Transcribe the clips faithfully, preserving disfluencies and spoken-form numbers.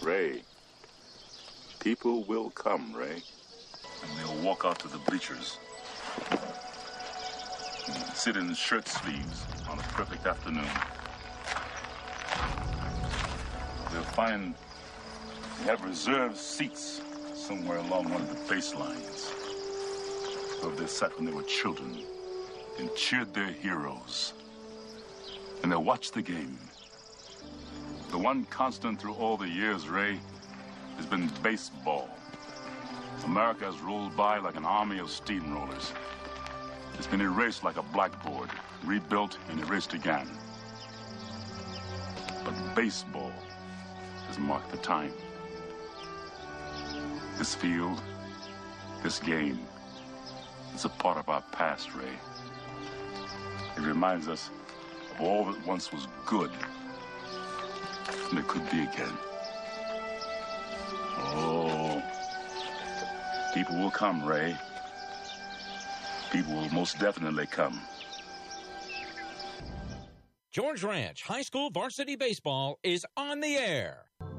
Ray, people will come, Ray. And they'll walk out to the bleachers. And sit in shirt sleeves on a perfect afternoon. They'll find they have reserved seats somewhere along one of the baselines. Where they sat when they were children and cheered their heroes. And they'll watch the game. The one constant through all the years, Ray, has been baseball. America has rolled by like an army of steamrollers. It's been erased like a blackboard, rebuilt and erased again. But baseball has marked the time. This field, this game, is a part of our past, Ray. It reminds us of all that once was good, and it could be again. Oh, people will come, Ray. People will most definitely come. George Ranch High School Varsity Baseball is on the air.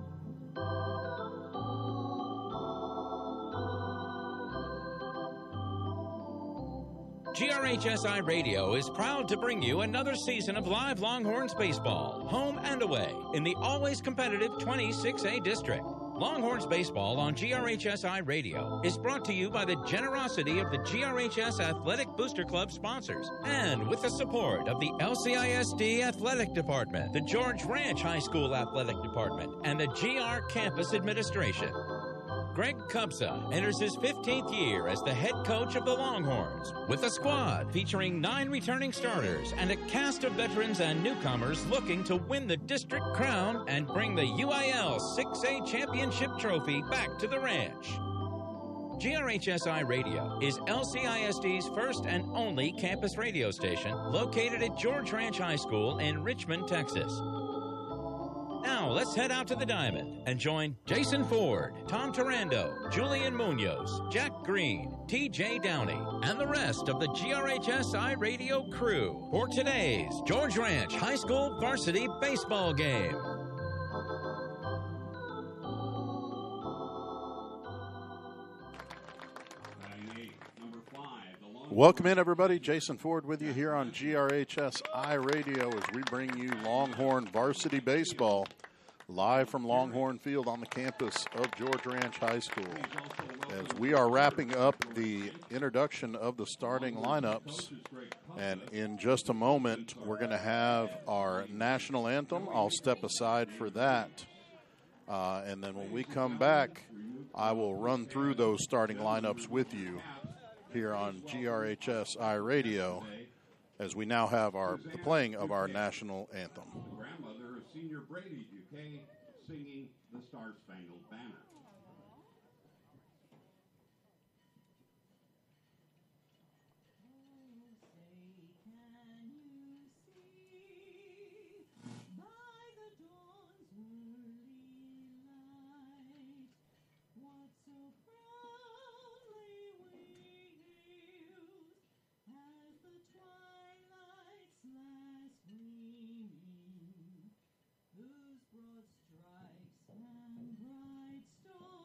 G R H S I Radio is proud to bring you another season of live Longhorns baseball, home and away, in the always competitive twenty-six A district. Longhorns baseball on G R H S I Radio is brought to you by the generosity of the G R H S Athletic Booster Club sponsors and with the support of the L C I S D Athletic Department, the George Ranch High School Athletic Department, and the G R Campus Administration. Greg Cubsa enters his fifteenth year as the head coach of the Longhorns, with a squad featuring nine returning starters and a cast of veterans and newcomers looking to win the district crown and bring the U I L six A championship trophy back to the ranch. G R H S I Radio is L C I S D's first and only campus radio station located at George Ranch High School in Richmond, Texas. Now, let's head out to the Diamond and join Jason Ford, Tom Tarando, Julian Munoz, Jack Green, T J Downey, and the rest of the G R H S I Radio crew for today's George Ranch High School Varsity Baseball game. Welcome in, everybody. Jason Ford with you here on G R H S I Radio as we bring you Longhorn Varsity Baseball live from Longhorn Field on the campus of George Ranch High School. As we are wrapping up the introduction of the starting lineups, and in just a moment we're going to have our national anthem. I'll step aside for that, uh, and then when we come back, I will run through those starting lineups with you here on G R H S I Radio as we now have our the playing of our national anthem. Grandmother, Senior Brady Duquet, singing the Star Spangled Banner. Whose broad stripes and bright stars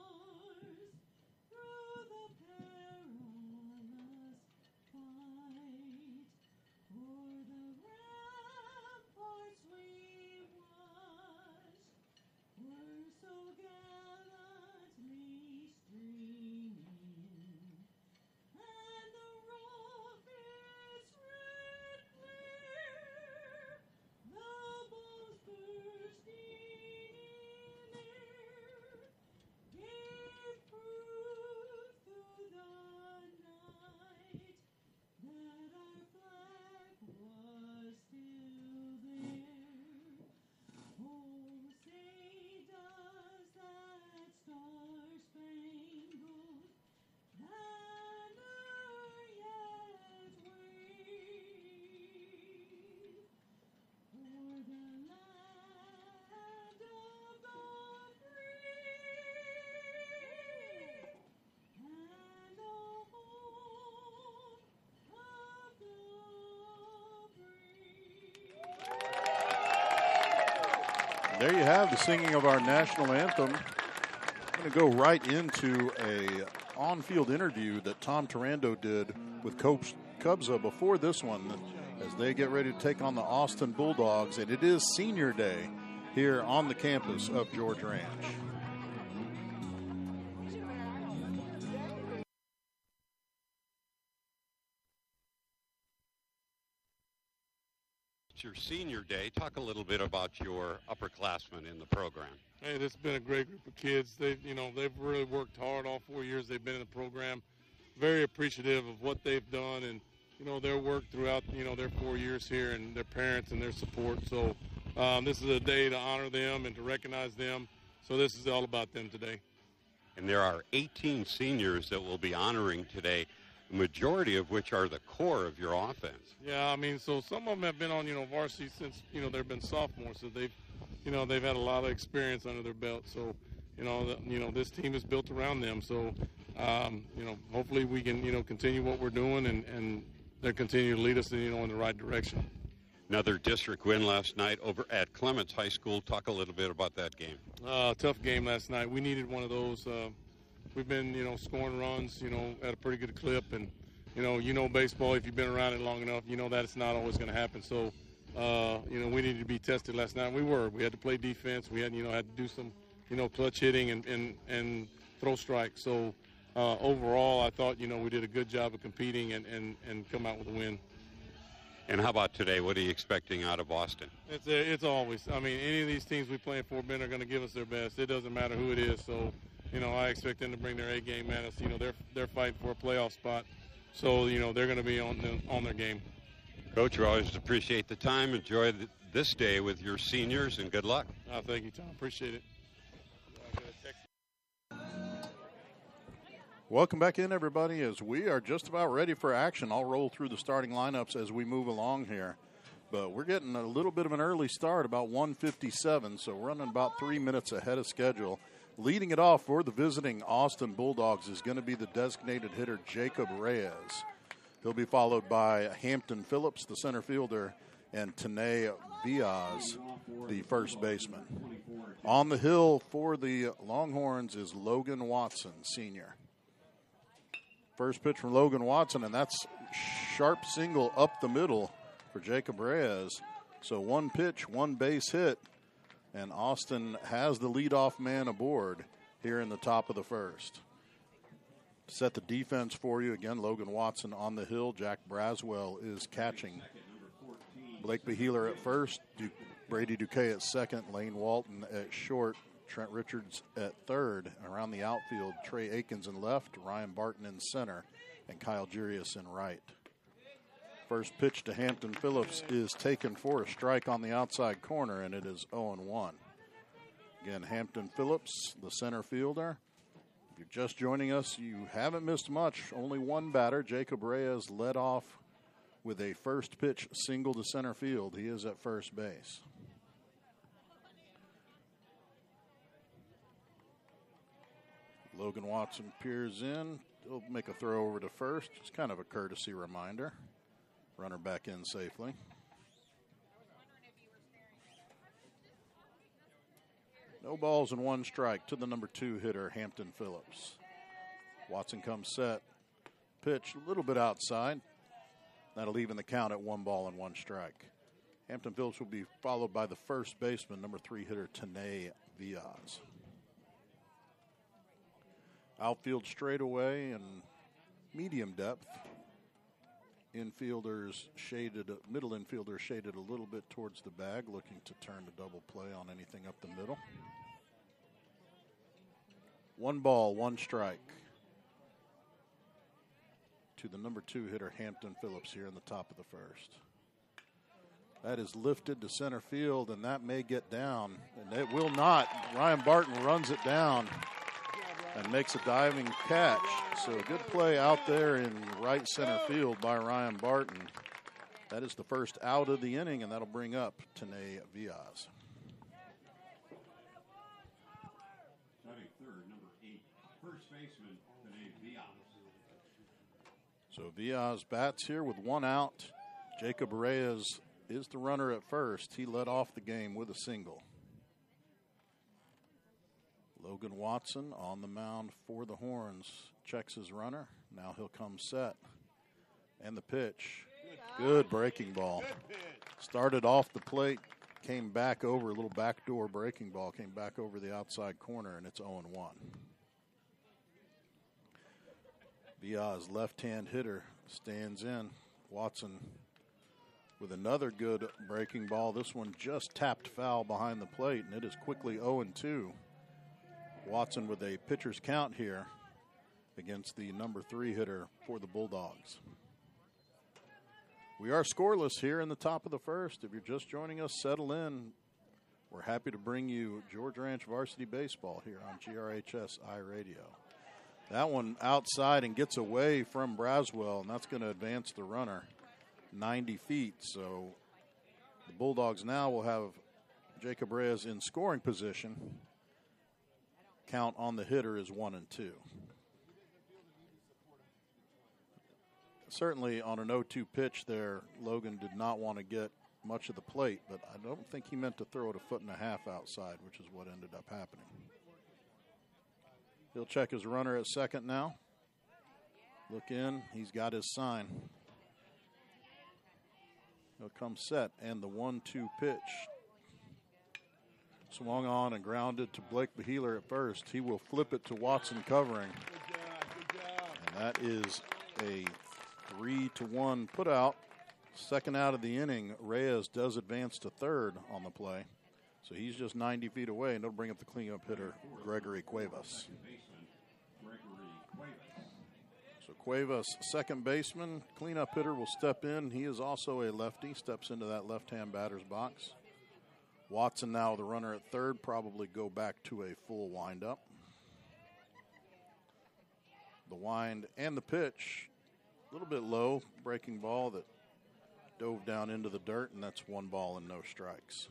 There you have the singing of our national anthem. I'm going to go right into a on-field interview that Tom Tarando did with Coach Cubza before this one as they get ready to take on the Austin Bulldogs, and it is senior day here on the campus of George Ranch. It's your senior day. Talk a little bit about your upperclassmen in the program. Hey, this has been a great group of kids. They've, you know, they've really worked hard all four years they've been in the program. Very appreciative of what they've done and, you know, their work throughout, you know, their four years here and their parents and their support. So um, this is a day to honor them and to recognize them. So this is all about them today. And there are eighteen seniors that we'll be honoring today, the majority of which are the core of your offense. Yeah, I mean, so some of them have been on, you know, varsity since, you know, they've been sophomores. So they've, you know, they've had a lot of experience under their belt. So, you know, the, you know, this team is built around them. So, um, you know, hopefully we can, you know, continue what we're doing and, and they'll continue to lead us, you know, in the right direction. Another district win last night over at Clements High School. Talk a little bit about that game. Uh, tough game last night. We needed one of those. Uh, we've been, you know, scoring runs, you know, at a pretty good clip. And, you know, you know baseball, if you've been around it long enough, you know that it's not always going to happen. So, uh, you know, we needed to be tested last night. We were. We had to play defense. We had, you know, had to do some, you know, clutch hitting and, and, and throw strikes. So, uh, overall, I thought, you know, we did a good job of competing and, and, and come out with a win. And how about today? What are you expecting out of Austin? It's a, it's always. I mean, any of these teams we play in Fort Bend are going to give us their best. It doesn't matter who it is. So, you know, I expect them to bring their A game at us. You know, they're they're fighting for a playoff spot. So, you know, they're going to be on on their game. Coach, we always appreciate the time. Enjoy the, this day with your seniors, and good luck. Oh, thank you, Tom. Appreciate it. Welcome back in, everybody, as we are just about ready for action. I'll roll through the starting lineups as we move along here. But we're getting a little bit of an early start, about one fifty-seven, so we're running about three minutes ahead of schedule. Leading it off for the visiting Austin Bulldogs is going to be the designated hitter, Jacob Reyes. He'll be followed by Hampton Phillips, the center fielder, and Tanae Viaz, the first baseman. On the hill for the Longhorns is Logan Watson, senior. First pitch from Logan Watson, and that's sharp single up the middle for Jacob Reyes. So one pitch, one base hit, and Austin has the leadoff man aboard here in the top of the first. To set the defense for you, again, Logan Watson on the hill. Jack Braswell is catching. Blake Beheeler at first, du- Brady Duquet at second, Lane Walton at short, Trent Richards at third. Around the outfield, Trey Akins in left, Ryan Barton in center, and Kyle Jurius in right. First pitch to Hampton Phillips is taken for a strike on the outside corner, and it is oh and one. Again, Hampton Phillips, the center fielder. If you're just joining us, you haven't missed much. Only one batter, Jacob Reyes, led off with a first pitch single to center field. He is at first base. Logan Watson peers in. He'll make a throw over to first. It's kind of a courtesy reminder. Runner back in safely. No balls and one strike to the number two hitter, Hampton Phillips. Watson comes set. Pitch a little bit outside. That'll even the count at one ball and one strike. Hampton Phillips will be followed by the first baseman, number three hitter, Tanae Viaz. Outfield straightaway and medium depth. Infielders shaded, middle infielders shaded a little bit towards the bag, looking to turn the double play on anything up the middle. One ball, one strike to the number two hitter, Hampton Phillips, here in the top of the first. That is lifted to center field, and that may get down, and it will not. Ryan Barton runs it down and makes a diving catch. So good play out there in right center field by Ryan Barton. That is the first out of the inning, and that'll bring up Tanae Viaz. Batting third, number eight, first baseman, Tanae Viaz. So Viaz bats here with one out. Jacob Reyes is the runner at first. He led off the game with a single. Logan Watson on the mound for the Horns. Checks his runner. Now he'll come set. And the pitch. Good breaking ball. Started off the plate, came back over, a little backdoor breaking ball, came back over the outside corner, and it's oh and one. Villa's left-hand hitter stands in. Watson with another good breaking ball. This one just tapped foul behind the plate, and it is quickly oh and two. Watson with a pitcher's count here against the number three hitter for the Bulldogs. We are scoreless here in the top of the first. If you're just joining us, settle in. We're happy to bring you George Ranch Varsity Baseball here on G R H S I Radio. That one outside and gets away from Braswell, and that's going to advance the runner ninety feet. So the Bulldogs now will have Jacob Reyes in scoring position. Count on the hitter is one and two. Certainly on an oh two pitch there, Logan did not want to get much of the plate, but I don't think he meant to throw it a foot and a half outside, which is what ended up happening. He'll check his runner at second now. Look in. He's got his sign. He'll come set, and the one two pitch. Swung on and grounded to Blake Beheeler at first. He will flip it to Watson covering. Good job, good job. And that is a three to one put out. Second out of the inning, Reyes does advance to third on the play. So he's just ninety feet away, and it'll bring up the cleanup hitter, Gregory Cuevas. So Cuevas, second baseman, cleanup hitter, will step in. He is also a lefty, steps into that left-hand batter's box. Watson now the runner at third, probably go back to a full windup. The wind and the pitch, a little bit low, breaking ball that dove down into the dirt, and that's one ball and no strikes.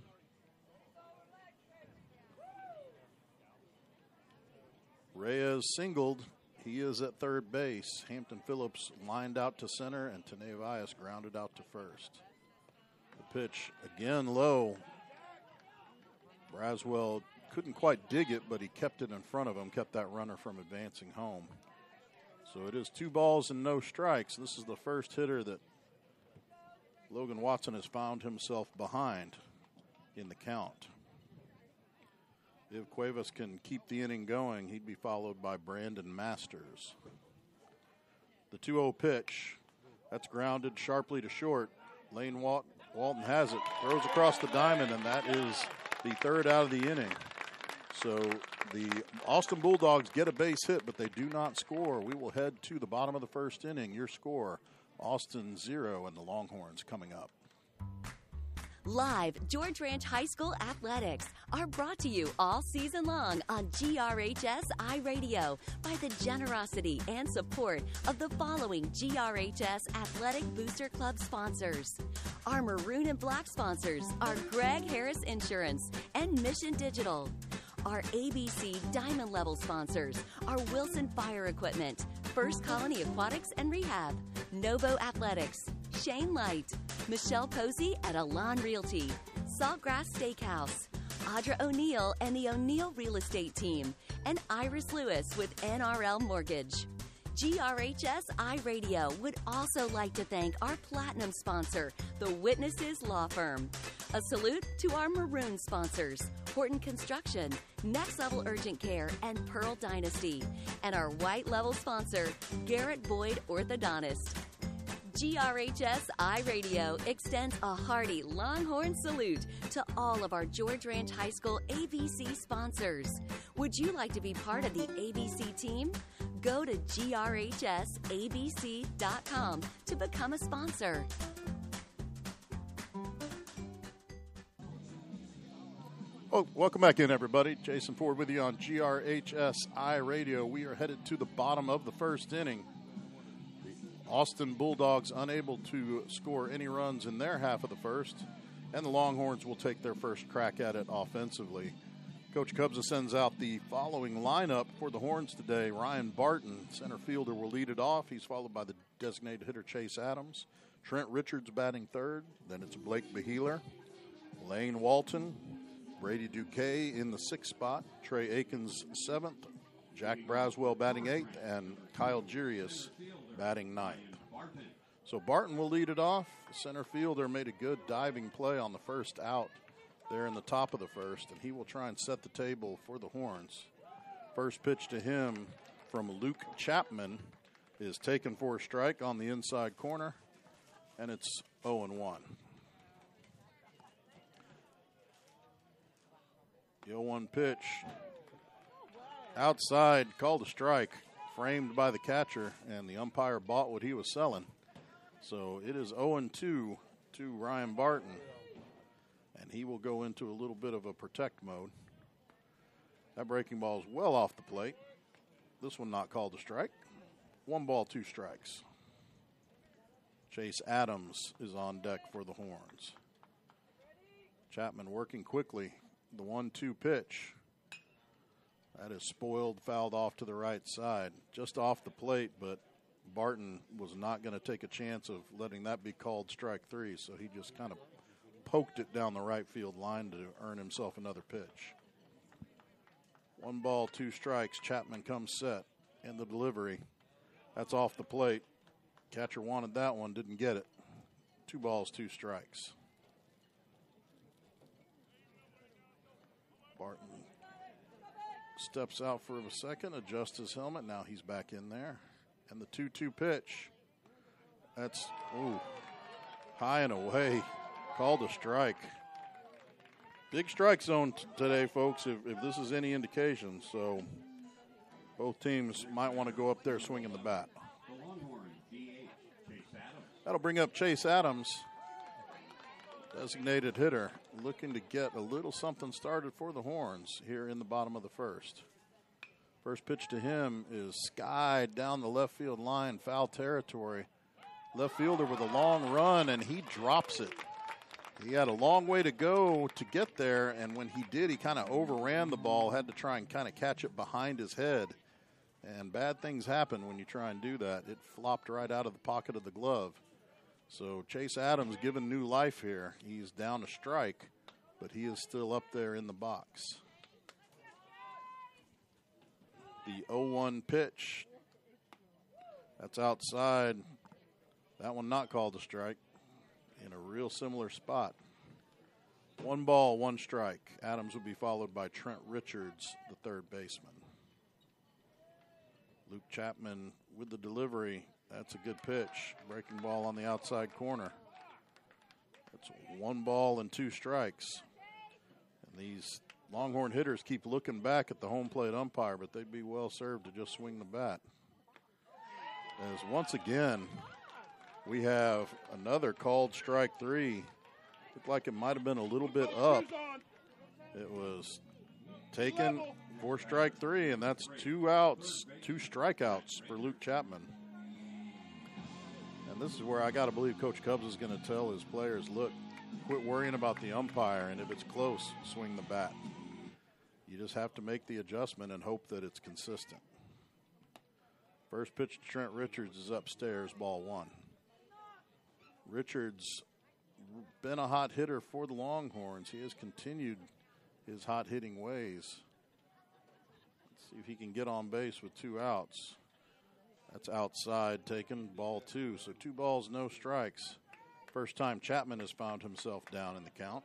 Reyes singled. He is at third base. Hampton Phillips lined out to center, and Tane Vias grounded out to first. The pitch again low. Braswell couldn't quite dig it, but he kept it in front of him, kept that runner from advancing home. So it is two balls and no strikes. This is the first hitter that Logan Watson has found himself behind in the count. If Cuevas can keep the inning going, he'd be followed by Brandon Masters. The two oh pitch, that's grounded sharply to short. Lane Walt- Walton has it, throws across the diamond, and that is the third out of the inning. So the Austin Bulldogs get a base hit, but they do not score. We will head to the bottom of the first inning. Your score, Austin zero, and the Longhorns coming up. Live George Ranch High School athletics are brought to you all season long on G R H S I Radio by the generosity and support of the following G R H S Athletic Booster Club sponsors. Our maroon and black sponsors are Greg Harris Insurance and Mission Digital. Our A B C Diamond Level sponsors are Wilson Fire Equipment, First Colony Aquatics and Rehab, Novo Athletics, Shane Light, Michelle Posey at Alon Realty, Saltgrass Steakhouse, Audra O'Neill and the O'Neill Real Estate Team, and Iris Lewis with N R L Mortgage. G R H S I Radio would also like to thank our platinum sponsor, the Witnesses Law Firm. A salute to our maroon sponsors, Horton Construction, Next Level Urgent Care, and Pearl Dynasty, and our white level sponsor, Garrett Boyd Orthodontist. G R H S I Radio extends a hearty Longhorn salute to all of our George Ranch High School A B C sponsors. Would you like to be part of the A B C team? Go to G R H S A B C dot com to become a sponsor. Oh, welcome back in, everybody. Jason Ford with you on G R H S I Radio. We are headed to the bottom of the first inning. Austin Bulldogs unable to score any runs in their half of the first, and the Longhorns will take their first crack at it offensively. Coach Cubza sends out the following lineup for the Horns today. Ryan Barton, center fielder, will lead it off. He's followed by the designated hitter Chase Adams. Trent Richards batting third. Then it's Blake Beheeler, Lane Walton, Brady Duque in the sixth spot, Trey Akins seventh, Jack Braswell batting eighth, and Kyle Jirius batting ninth. So Barton will lead it off. The center fielder made a good diving play on the first out there in the top of the first, and he will try and set the table for the Horns. First pitch to him from Luke Chapman is taken for a strike on the inside corner, and it's oh and one. The oh one pitch outside, called a strike, framed by the catcher, and the umpire bought what he was selling. So it is oh and two to Ryan Barton, and he will go into a little bit of a protect mode. That breaking ball is well off the plate. This one not called a strike. One ball, two strikes. Chase Adams is on deck for the Horns. Chapman working quickly. The one two pitch. That is spoiled, fouled off to the right side. Just off the plate, but Barton was not going to take a chance of letting that be called strike three, so he just kind of poked it down the right field line to earn himself another pitch. One ball, two strikes. Chapman comes set in the delivery. That's off the plate. Catcher wanted that one, didn't get it. Two balls, two strikes. Barton steps out for a second, adjusts his helmet. Now he's back in there. And the two two pitch. That's, ooh, high and away. Called a strike. Big strike zone t- today, folks, if, if this is any indication. So both teams might want to go up there swinging the bat. That'll bring up Chase Adams, designated hitter, looking to get a little something started for the Horns here in the bottom of the first. First pitch to him is skied down the left field line, foul territory. Left fielder with a long run, and he drops it. He had a long way to go to get there, and when he did, he kind of overran the ball, had to try and kind of catch it behind his head. And bad things happen when you try and do that. It flopped right out of the pocket of the glove. So Chase Adams given new life here. He's down a strike, but he is still up there in the box. The oh one pitch. That's outside. That one not called a strike. In a real similar spot. One ball, one strike. Adams will be followed by Trent Richards, the third baseman. Luke Chapman with the delivery. That's a good pitch. Breaking ball on the outside corner. That's one ball and two strikes. And these Longhorn hitters keep looking back at the home plate umpire, but they'd be well served to just swing the bat. As once again, we have another called strike three. Looked like it might have been a little bit up. It was taken for strike three, and that's two outs, two strikeouts for Luke Chapman. And this is where I got to believe Coach Cubs is going to tell his players, look, quit worrying about the umpire, and if it's close, swing the bat. You just have to make the adjustment and hope that it's consistent. First pitch to Trent Richards is upstairs, ball one. Richards been a hot hitter for the Longhorns. He has continued his hot hitting ways. Let's see if he can get on base with two outs. That's outside taken, ball two. So two balls, no strikes. First time Chapman has found himself down in the count.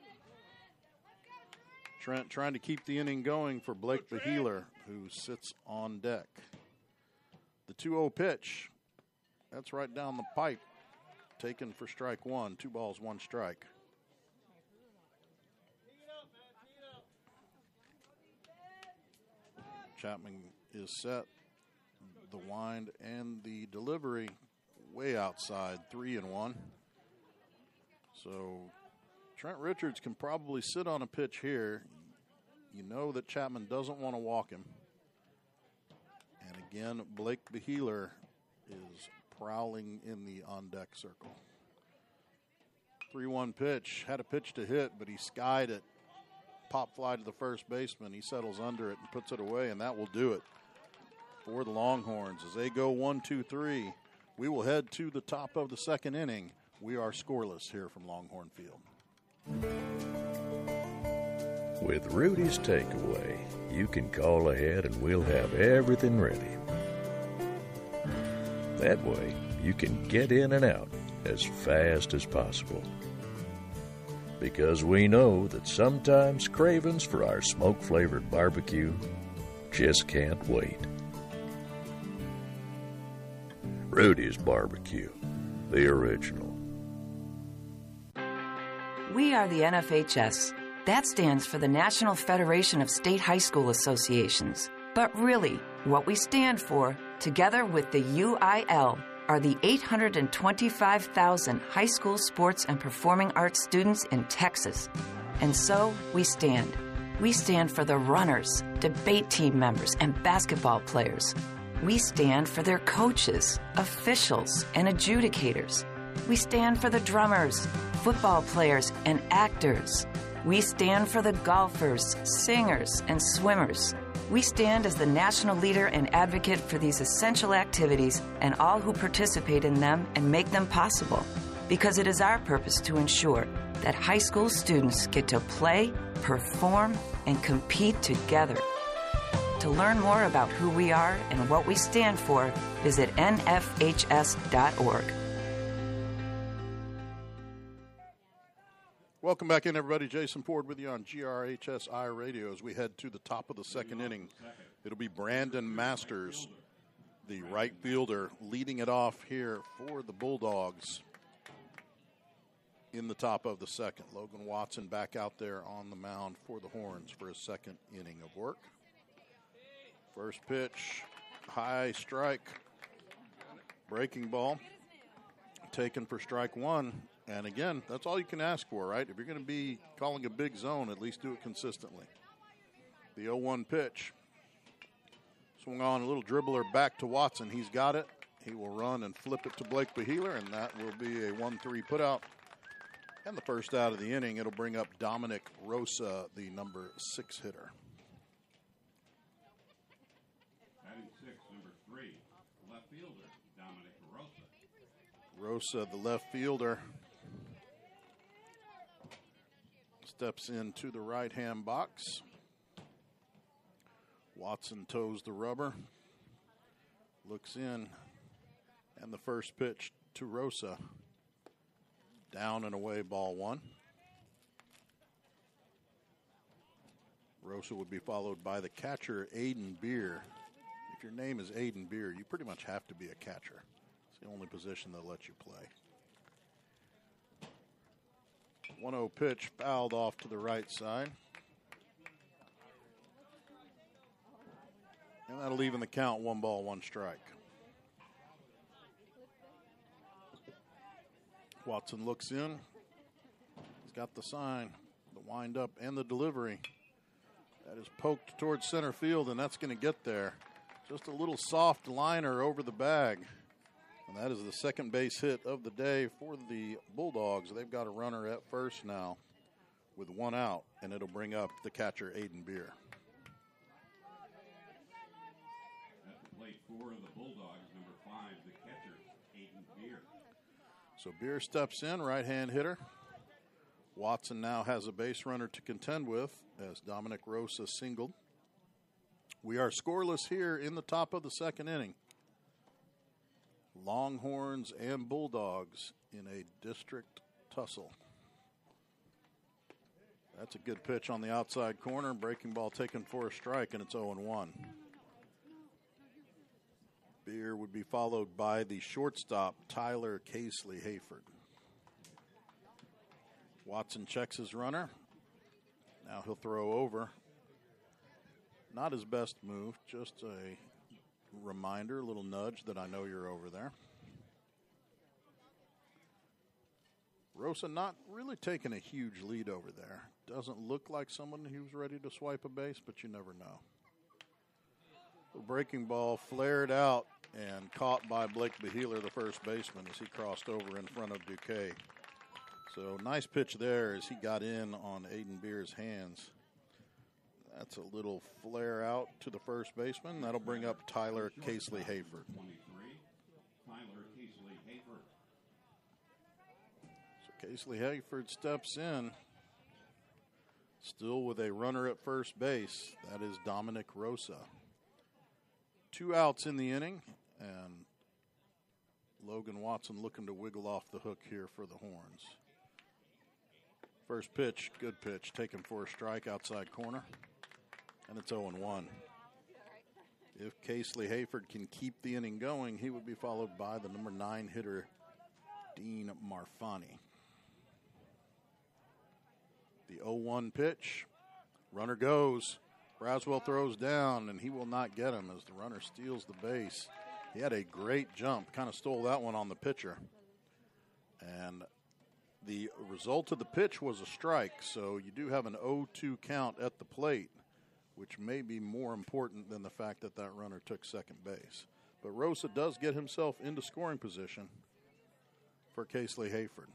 Trent trying to keep the inning going for Blake Beheeler, who sits on deck. The two oh pitch, that's right down the pipe. Taken for strike one. Two balls, one strike. Chapman is set. The wind and the delivery way outside. Three and one. So Trent Richards can probably sit on a pitch here. You know that Chapman doesn't want to walk him. And again, Blake Beheeler is prowling in the on-deck circle. three one pitch. Had a pitch to hit, but he skied it. Pop fly to the first baseman. He settles under it and puts it away, and that will do it for the Longhorns. As they go one, two, three, we will head to the top of the second inning. We are scoreless here from Longhorn Field. With Rudy's Takeaway, you can call ahead and we'll have everything ready. That way, you can get in and out as fast as possible. Because we know that sometimes cravings for our smoke-flavored barbecue just can't wait. Rudy's Barbecue, the original. We are the N F H S. That stands for the National Federation of State High School Associations. But really, what we stand for, together with the U I L, are the eight hundred twenty-five thousand high school sports and performing arts students in Texas. And so, we stand. We stand for the runners, debate team members, and basketball players. We stand for their coaches, officials, and adjudicators. We stand for the drummers, football players, and actors. We stand for the golfers, singers, and swimmers. We stand as the national leader and advocate for these essential activities and all who participate in them and make them possible. Because it is our purpose to ensure that high school students get to play, perform, and compete together. To learn more about who we are and what we stand for, visit N F H S dot org. Welcome back in, everybody. Jason Ford with you on G R H S I Radio as we head to the top of the second inning. It'll be Brandon Masters, the right fielder, leading it off here for the Bulldogs in the top of the second. Logan Watson back out there on the mound for the Horns for his second inning of work. First pitch, high strike, breaking ball, taken for strike one. And again, that's all you can ask for, right? If you're going to be calling a big zone, at least do it consistently. The oh one pitch. Swung on a little dribbler back to Watson. He's got it. He will run and flip it to Blake Beheeler, and that will be a one three putout. And the first out of the inning, it'll bring up Dominic Rosa, the number six hitter. Batting six, number three, left fielder, Dominic Rosa. Rosa, the left fielder, steps into the right-hand box. Watson toes the rubber, looks in, and the first pitch to Rosa. Down and away, ball one. Rosa would be followed by the catcher, Aiden Beer. If your name is Aiden Beer, you pretty much have to be a catcher. It's the only position they'll let you play. one oh pitch fouled off to the right side. And that'll even the count, one ball, one strike. Watson looks in. He's got the sign, the windup, and the delivery. That is poked towards center field, and that's going to get there. Just a little soft liner over the bag. And that is the second base hit of the day for the Bulldogs. They've got a runner at first now with one out, and it'll bring up the catcher, Aiden Beer. At the plate for the Bulldogs, number five, the catcher, Aiden Beer. So Beer steps in, right-hand hitter. Watson now has a base runner to contend with as Dominic Rosa singled. We are scoreless here in the top of the second inning. Longhorns and Bulldogs in a district tussle. That's a good pitch on the outside corner. Breaking ball taken for a strike, and it's oh and one. Beer would be followed by the shortstop, Tyler Casely Hayford. Watson checks his runner. Now he'll throw over. Not his best move, just a reminder, a little nudge that I know you're over there. Rosa not really taking a huge lead over there. Doesn't look like someone who's ready to swipe a base, but you never know. The breaking ball flared out and caught by Blake Beheeler, the first baseman, as he crossed over in front of Duque. So nice pitch there as he got in on Aiden Beer's hands. That's a little flare out to the first baseman. That'll bring up Tyler Casely Hayford. twenty-three, Tyler Casely Hayford. So Casely Hayford steps in. Still with a runner at first base. That is Dominic Rosa. Two outs in the inning, and Logan Watson looking to wiggle off the hook here for the Horns. First pitch, good pitch, taken for a strike outside corner, and it's oh and one. If Casely Hayford can keep the inning going, he would be followed by the number nine hitter, Dean Marfani. The oh one pitch, runner goes. Braswell throws down, and he will not get him as the runner steals the base. He had a great jump, kind of stole that one on the pitcher. And the result of the pitch was a strike, so you do have an oh two count at the plate, which may be more important than the fact that that runner took second base. But Rosa does get himself into scoring position for Casely Hayford.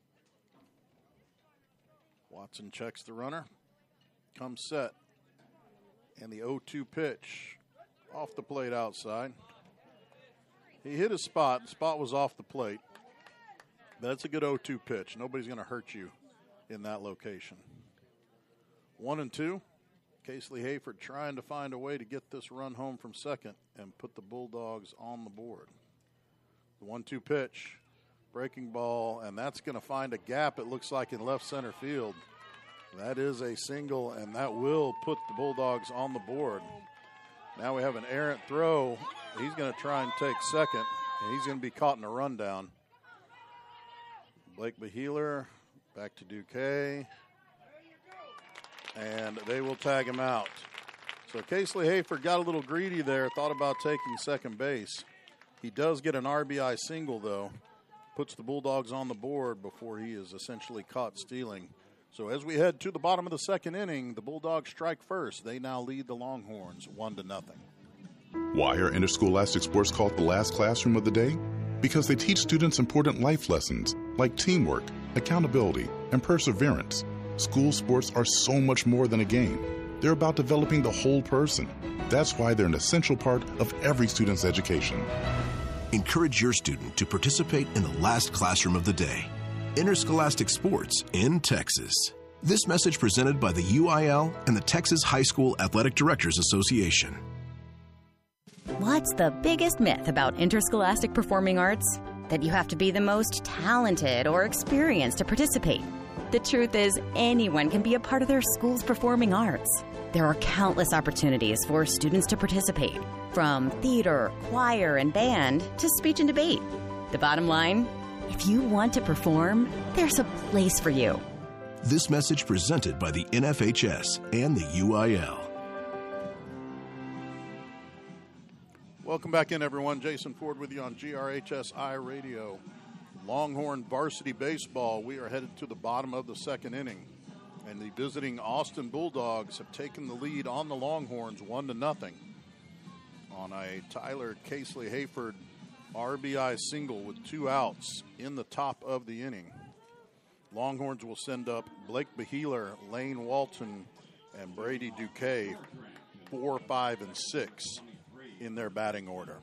Watson checks the runner, comes set, and the oh two pitch off the plate outside. He hit his spot. The spot was off the plate. That's a good oh two pitch. Nobody's going to hurt you in that location. One and two. Casely Hayford trying to find a way to get this run home from second and put the Bulldogs on the board. The one two pitch, breaking ball, and that's going to find a gap, it looks like, in left center field. That is a single, and that will put the Bulldogs on the board. Now we have an errant throw. He's going to try and take second, and he's going to be caught in a rundown. Blake Beheeler back to Duque, and they will tag him out. So Casely Hayford got a little greedy there, thought about taking second base. He does get an R B I single, though. Puts the Bulldogs on the board before he is essentially caught stealing. So as we head to the bottom of the second inning, the Bulldogs strike first. They now lead the Longhorns one to nothing. Why are interscholastic sports called the last classroom of the day? Because they teach students important life lessons like teamwork, accountability, and perseverance. School sports are so much more than a game. They're about developing the whole person. That's why they're an essential part of every student's education. Encourage your student to participate in the last classroom of the day. Interscholastic sports in Texas. This message presented by the U I L and the Texas High School Athletic Directors Association. What's the biggest myth about interscholastic performing arts? That you have to be the most talented or experienced to participate. The truth is, anyone can be a part of their school's performing arts. There are countless opportunities for students to participate, from theater, choir, and band to speech and debate. The bottom line, if you want to perform, there's a place for you. This message presented by the N F H S and the U I L. Welcome back in, everyone. Jason Ford with you on G R H S I Radio. Longhorn varsity baseball. We are headed to the bottom of the second inning, and the visiting Austin Bulldogs have taken the lead on the Longhorns one to nothing on a Tyler Casely Hayford R B I single with two outs in the top of the inning. Longhorns will send up Blake Beheeler, Lane Walton, and Brady Duque, four, five, and six in their batting order.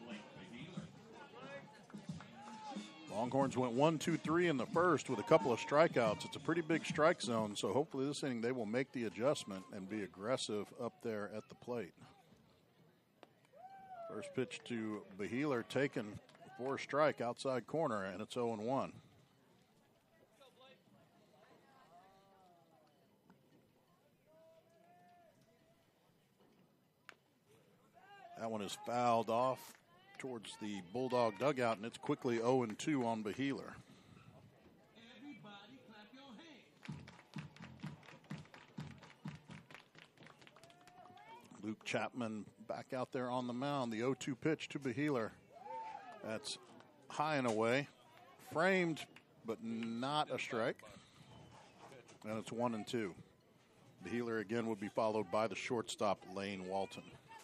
Longhorns went one, two, three in the first with a couple of strikeouts. It's a pretty big strike zone, so hopefully this inning they will make the adjustment and be aggressive up there at the plate. First pitch to Beheeler taken for a strike outside corner, and it's oh and one. That one is fouled off towards the Bulldog dugout, and it's quickly oh and two on Beheeler. Luke Chapman back out there on the mound. The oh two pitch to Beheeler. That's high and away. Framed, but not a strike. And it's one and two. Beheeler again would be followed by the shortstop, Lane Walton.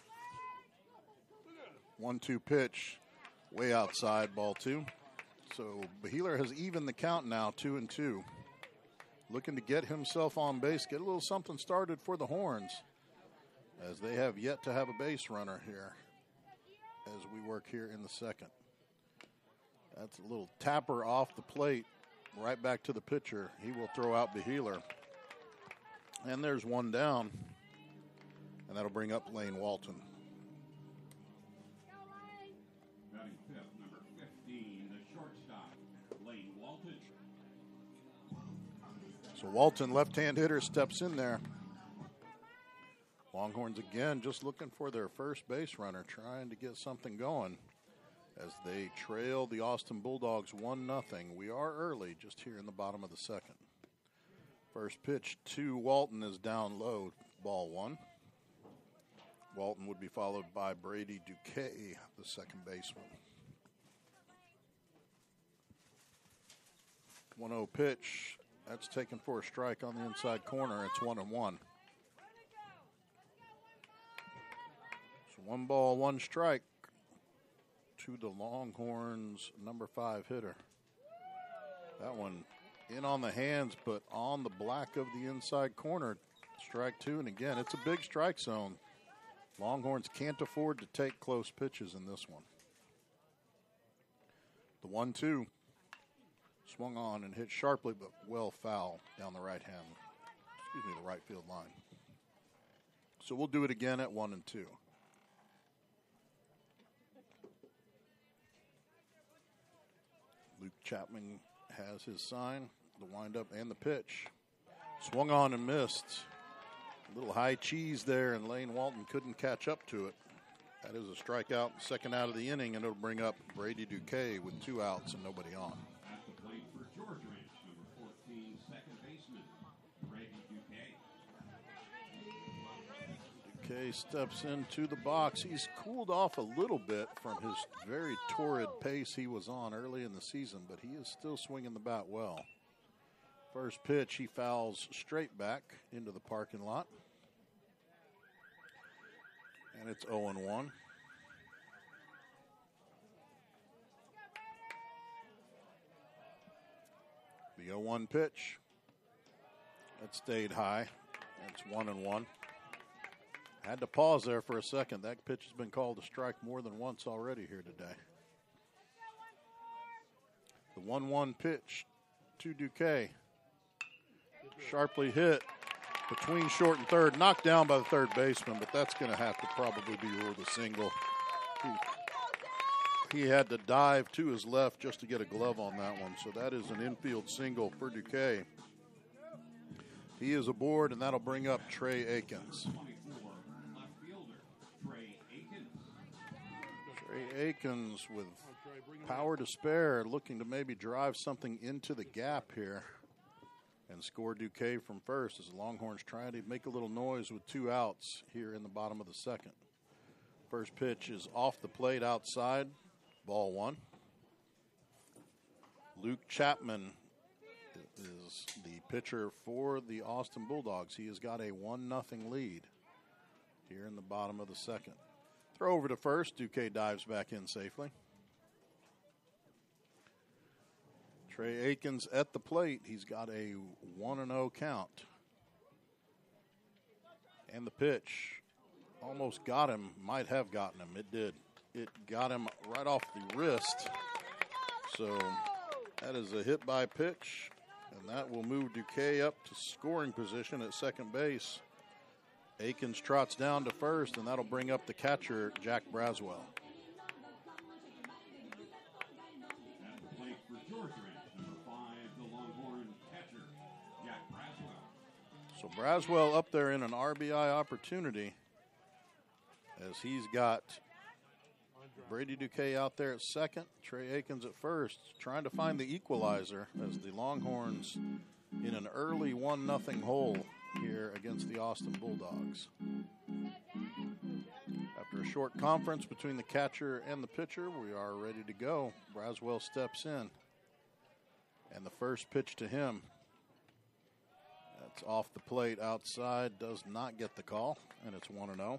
one two pitch, way outside, ball two. So Beheeler has evened the count now, two and two. Looking to get himself on base, get a little something started for the Horns, as they have yet to have a base runner here as we work here in the second. That's a little tapper off the plate, right back to the pitcher. He will throw out Beheeler. And there's one down. And that'll bring up Lane Walton. Batting fifth, number fifteen, the shortstop, Lane Walton. So Walton, left-hand hitter, steps in there. Longhorns again just looking for their first base runner, trying to get something going as they trail the Austin Bulldogs one nothing. We are early, just here in the bottom of the second. First pitch to Walton is down low, ball one. Walton would be followed by Brady Duquet, the second baseman. one oh pitch. That's taken for a strike on the inside corner. It's one and one. So one ball, one strike to the Longhorns' number five hitter. That one in on the hands, but on the black of the inside corner. Strike two, and again, it's a big strike zone. Longhorns can't afford to take close pitches in this one. The one two swung on and hit sharply, but well foul down the right hand, excuse me, the right field line. So we'll do it again at one and two. Luke Chapman has his sign, the windup and the pitch. Swung on and missed. A little high cheese there, and Lane Walton couldn't catch up to it. That is a strikeout, second out of the inning, and it'll bring up Brady Duquet with two outs and nobody on. At the plate for George Ranch, number fourteen, second baseman, Brady Duquet. Duquet steps into the box. He's cooled off a little bit from his very torrid pace he was on early in the season, but he is still swinging the bat well. First pitch, he fouls straight back into the parking lot. And it's oh and one. The oh one pitch. That stayed high. It's one and one. Had to pause there for a second. That pitch has been called a strike more than once already here today. The one one pitch to Duquet. Sharply hit between short and third. Knocked down by the third baseman, but that's going to have to probably be ruled a single. He, he had to dive to his left just to get a glove on that one, so that is an infield single for Duquet. He is aboard, and that'll bring up Trey Akins. Trey Akins with power to spare, looking to maybe drive something into the gap here and score Duquet from first as the Longhorns trying to make a little noise with two outs here in the bottom of the second. First pitch is off the plate outside, ball one. Luke Chapman is the pitcher for the Austin Bulldogs. He has got a one nothing lead here in the bottom of the second. Throw over to first. Duquet dives back in safely. Trey Akins at the plate. He's got a one and oh count. And the pitch almost got him. Might have gotten him. It did. It got him right off the wrist. So that is a hit by pitch. And that will move Duquet up to scoring position at second base. Akins trots down to first, and that'll bring up the catcher, Jack Braswell. At the plate for George Ranch, number five, the Longhorn catcher, Jack Braswell. So Braswell up there in an R B I opportunity as he's got Brady Duquet out there at second, Trey Akins at first, trying to find the equalizer as the Longhorns in an early one nothing hole here against the Austin Bulldogs. After a short conference between the catcher and the pitcher, we are ready to go. Braswell steps in, and the first pitch to him, that's off the plate outside, does not get the call, and it's one and oh.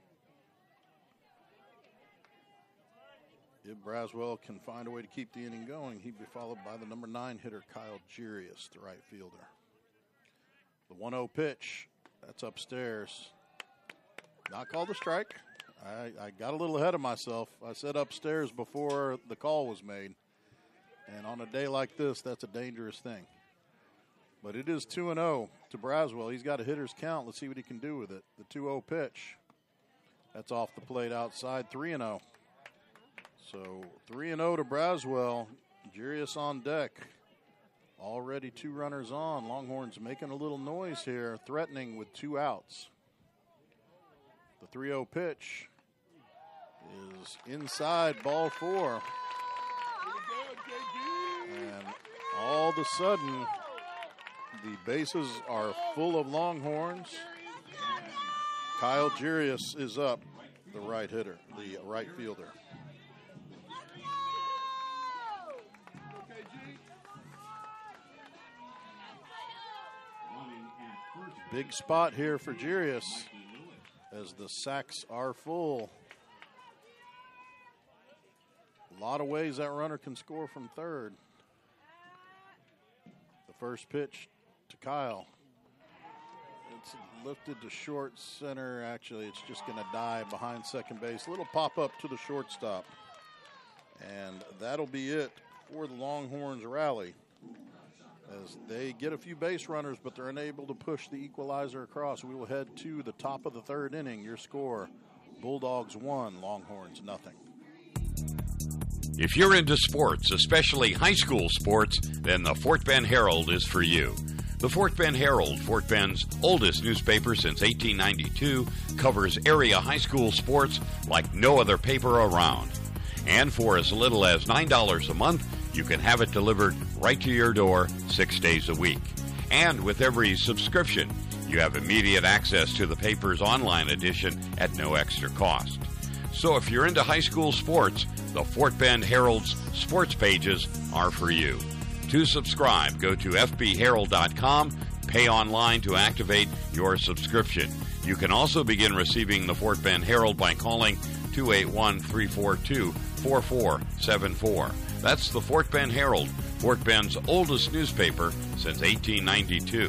If Braswell can find a way to keep the inning going, he'd be followed by the number nine hitter, Kyle Jirius, the right fielder. The one oh pitch, that's upstairs. Not called a strike. I, I got a little ahead of myself. I said upstairs before the call was made. And on a day like this, that's a dangerous thing. But it is two and oh to Braswell. He's got a hitter's count. Let's see what he can do with it. The two oh pitch. That's off the plate outside, three and oh. So three and oh to Braswell. Jurius on deck. Already two runners on. Longhorns making a little noise here, threatening with two outs. The three oh pitch is inside, ball four. And all of a sudden, the bases are full of Longhorns. Kyle Jurius is up, the right hitter, the right fielder. Big spot here for Jurius as the sacks are full. A lot of ways that runner can score from third. The first pitch to Kyle. It's lifted to short center. Actually, it's just going to die behind second base. A little pop-up to the shortstop. And that'll be it for the Longhorns rally, as they get a few base runners, but they're unable to push the equalizer across. We will head to the top of the third inning. Your score, Bulldogs one, Longhorns nothing. If you're into sports, especially high school sports, then the Fort Bend Herald is for you. The Fort Bend Herald, Fort Bend's oldest newspaper since eighteen ninety-two, covers area high school sports like no other paper around. And for as little as nine dollars a month, you can have it delivered right to your door six days a week. And with every subscription, you have immediate access to the paper's online edition at no extra cost. So if you're into high school sports, the Fort Bend Herald's sports pages are for you. To subscribe, go to f b herald dot com, pay online to activate your subscription. You can also begin receiving the Fort Bend Herald by calling two eight one, three four two, four four seven four. That's the Fort Bend Herald, Fort Bend's oldest newspaper since eighteen ninety-two.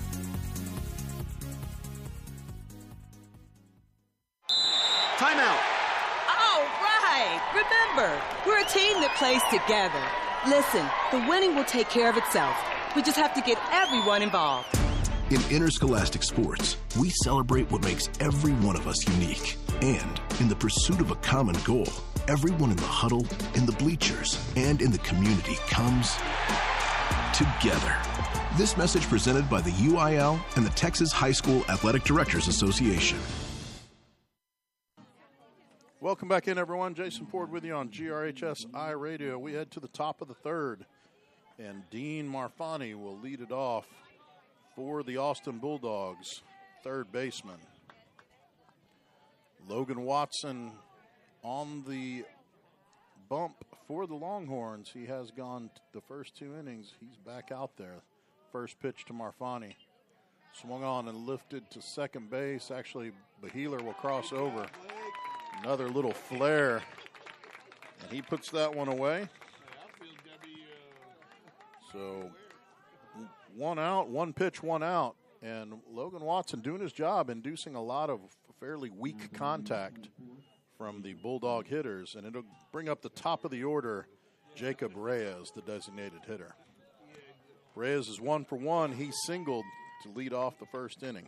Timeout. All right. Remember, we're a team that plays together. Listen, the winning will take care of itself. We just have to get everyone involved. In interscholastic sports, we celebrate what makes every one of us unique. And in the pursuit of a common goal, everyone in the huddle, in the bleachers, and in the community comes together. This message presented by the U I L and the Texas High School Athletic Directors Association. Welcome back in, everyone. Jason Ford with you on G R H S I Radio. We head to the top of the third, and Dean Marfani will lead it off for the Austin Bulldogs, third baseman. Logan Watson on the bump for the Longhorns. He has gone the first two innings. He's back out there. First pitch to Marfani. Swung on and lifted to second base. Actually, Beheeler will cross over. Another little flare, and he puts that one away. So one out, one pitch, one out, and Logan Watson doing his job, inducing a lot of fairly weak contact from the Bulldog hitters, and it'll bring up the top of the order, Jacob Reyes, the designated hitter. Reyes is one for one. He singled to lead off the first inning.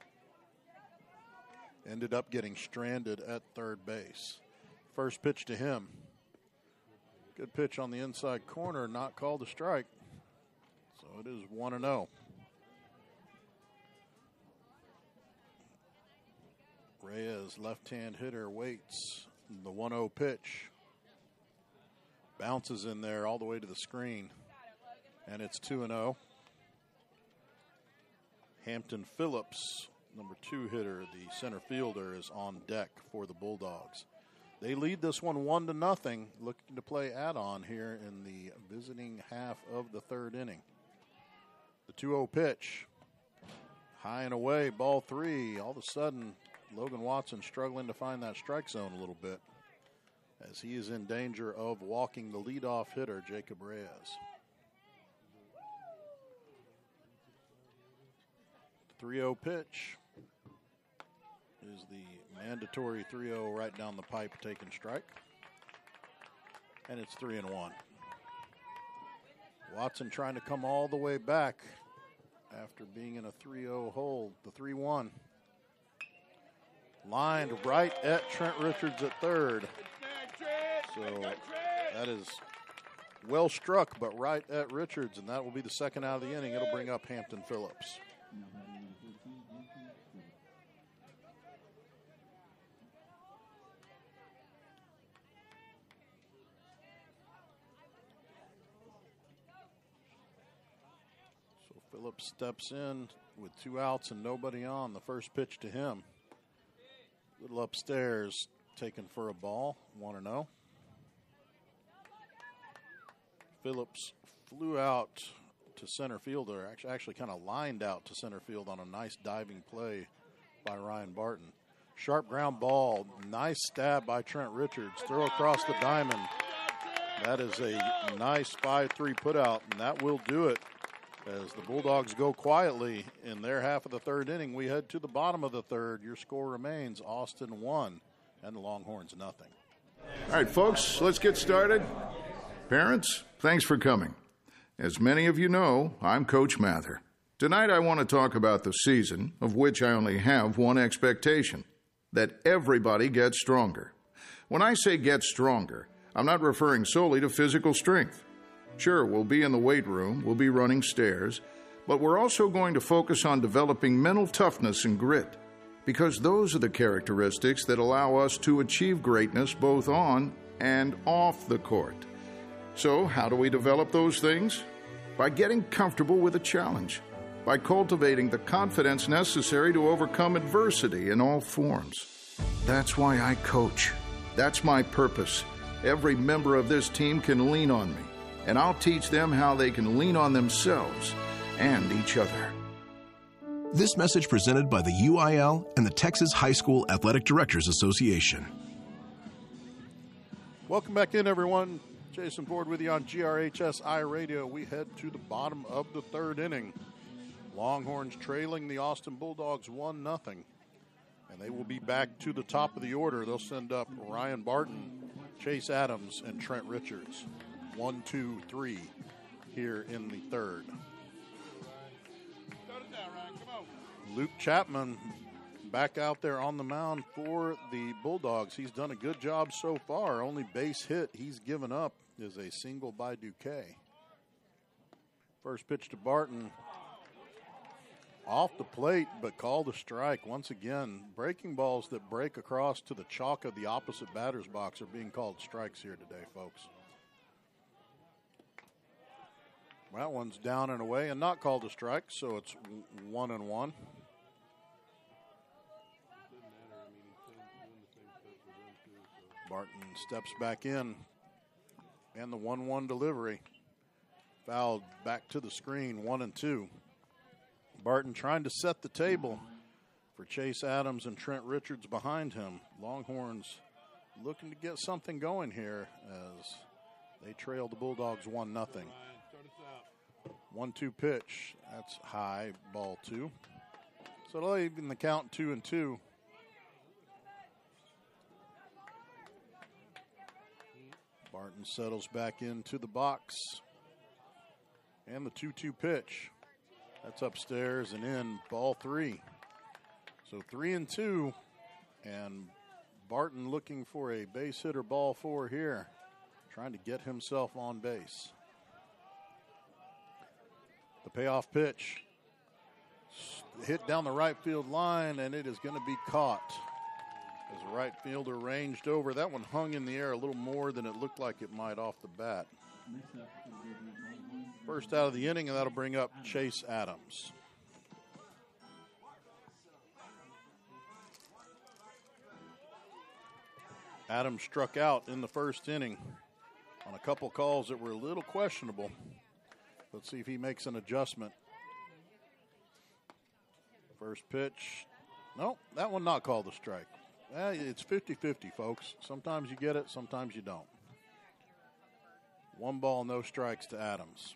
Ended up getting stranded at third base. First pitch to him. Good pitch on the inside corner, not called a strike. So it is one and oh. Reyes, left-hand hitter, waits. The one oh pitch. Bounces in there all the way to the screen. And it's two and oh. Hampton Phillips, number two hitter, the center fielder, is on deck for the Bulldogs. They lead this one one to nothing, looking to play add-on here in the visiting half of the third inning. The two oh pitch, high and away, ball three. All of a sudden, Logan Watson struggling to find that strike zone a little bit, as he is in danger of walking the leadoff hitter, Jacob Reyes. three oh pitch is the mandatory three oh right down the pipe, taking strike. And it's three and one. Watson trying to come all the way back after being in a three oh hold. The three one. Lined right at Trent Richards at third. So that is well struck, but right at Richards, and that will be the second out of the inning. It'll bring up Hampton Phillips. So Phillips steps in with two outs and nobody on. The first pitch to him. Little upstairs, taken for a ball, one and oh. Phillips flew out to center field, or actually, actually kind of lined out to center field on a nice diving play by Ryan Barton. Sharp ground ball, nice stab by Trent Richards. Throw across the diamond. That is a nice five three putout, and that will do it. As the Bulldogs go quietly in their half of the third inning, we head to the bottom of the third. Your score remains Austin one and the Longhorns nothing. All right, folks, let's get started. Parents, thanks for coming. As many of you know, I'm Coach Mather. Tonight I want to talk about the season, of which I only have one expectation, that everybody gets stronger. When I say get stronger, I'm not referring solely to physical strength. Sure, we'll be in the weight room, we'll be running stairs, but we're also going to focus on developing mental toughness and grit, because those are the characteristics that allow us to achieve greatness both on and off the court. So, how do we develop those things? By getting comfortable with a challenge, by cultivating the confidence necessary to overcome adversity in all forms. That's why I coach. That's my purpose. Every member of this team can lean on me, and I'll teach them how they can lean on themselves and each other. This message presented by the U I L and the Texas High School Athletic Directors Association. Welcome back in, everyone. Jason Ford with you on G R H S I Radio. We head to the bottom of the third inning. Longhorns trailing the Austin Bulldogs one nothing. And they will be back to the top of the order. They'll send up Ryan Barton, Chase Adams, and Trent Richards. One, two, three here in the third. Luke Chapman back out there on the mound for the Bulldogs. He's done a good job so far. Only base hit he's given up is a single by Duque. First pitch to Barton. Off the plate, but called a strike. Once again, breaking balls that break across to the chalk of the opposite batter's box are being called strikes here today, folks. That one's down and away and not called a strike, so it's one and one. Barton steps back in, and the one one delivery. Fouled back to the screen, one and two. Barton trying to set the table for Chase Adams and Trent Richards behind him. Longhorns looking to get something going here as they trail the Bulldogs one nothing. one two pitch. That's high, ball two. So they'll even the count two and two. Barton settles back into the box. And the two two pitch. That's upstairs and in, ball three. So three and two. And Barton looking for a base hit or ball four here. Trying to get himself on base. The payoff pitch. Hit down the right field line, and it is going to be caught. As the right fielder ranged over. That one hung in the air a little more than it looked like it might off the bat. First out of the inning, and that'll bring up Chase Adams. Adams struck out in the first inning on a couple calls that were a little questionable. Let's see if he makes an adjustment. First pitch. No, that one not called a strike. Eh, it's fifty-fifty, folks. Sometimes you get it, sometimes you don't. One ball, no strikes to Adams.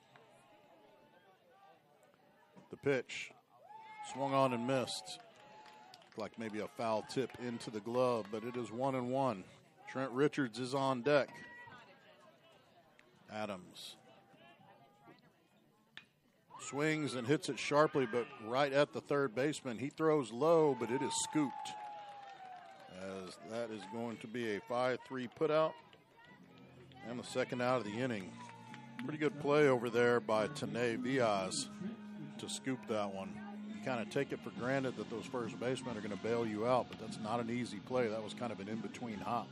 The pitch swung on and missed. Looked like maybe a foul tip into the glove, but it is one and one. Trent Richards is on deck. Adams Swings and hits it sharply, but right at the third baseman. He throws low, but it is scooped, as that is going to be a five three putout and the second out of the inning. Pretty good play over there by Tane Viaz to scoop that one. You kind of take it for granted that those first basemen are going to bail you out, but that's not an easy play. That was kind of an in-between hop.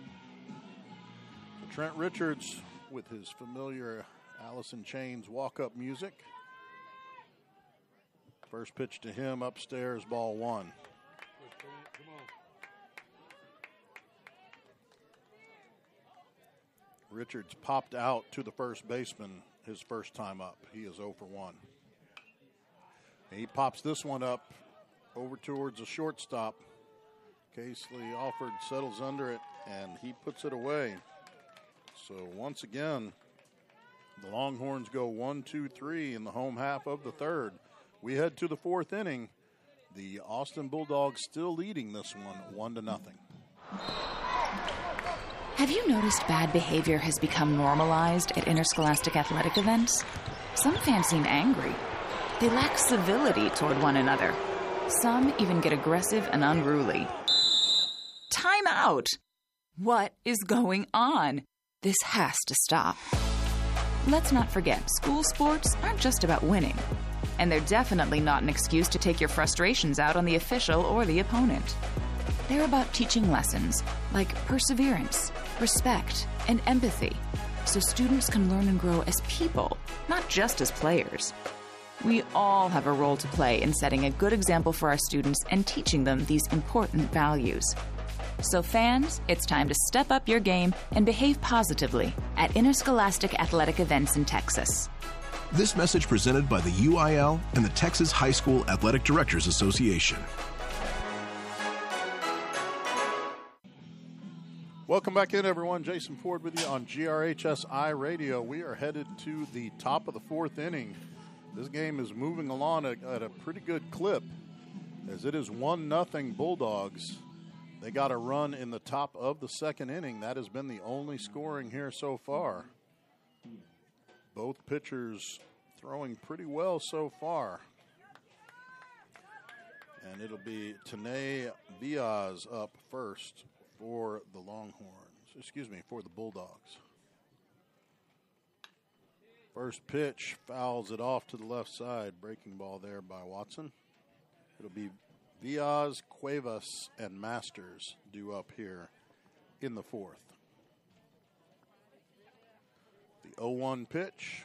So Trent Richards with his familiar Alice in Chains walk-up music. First pitch to him, upstairs, ball one. Richards popped out to the first baseman his first time up. He is oh for one. And he pops this one up over towards the shortstop. Casely Alford settles under it, and he puts it away. So once again, the Longhorns go one, two, three in the home half of the third. We head to the fourth inning. The Austin Bulldogs still leading this one, one to nothing. Have you noticed bad behavior has become normalized at interscholastic athletic events? Some fans seem angry. They lack civility toward one another. Some even get aggressive and unruly. Time out! What is going on? This has to stop. Let's not forget, school sports aren't just about winning. And they're definitely not an excuse to take your frustrations out on the official or the opponent. They're about teaching lessons like perseverance, respect, and empathy, so students can learn and grow as people, not just as players. We all have a role to play in setting a good example for our students and teaching them these important values. So fans, it's time to step up your game and behave positively at interscholastic athletic events in Texas. This message presented by the U I L and the Texas High School Athletic Directors Association. Welcome back in, everyone. Jason Ford with you on G R H S I Radio. We are headed to the top of the fourth inning. This game is moving along at, at a pretty good clip, as it is one nothing Bulldogs. They got a run in the top of the second inning. That has been the only scoring here so far. Both pitchers throwing pretty well so far. And it'll be Tane Viaz up first for the Longhorns. Excuse me, for the Bulldogs. First pitch fouls it off to the left side. Breaking ball there by Watson. It'll be Viaz, Cuevas, and Masters due up here in the fourth. The oh one pitch.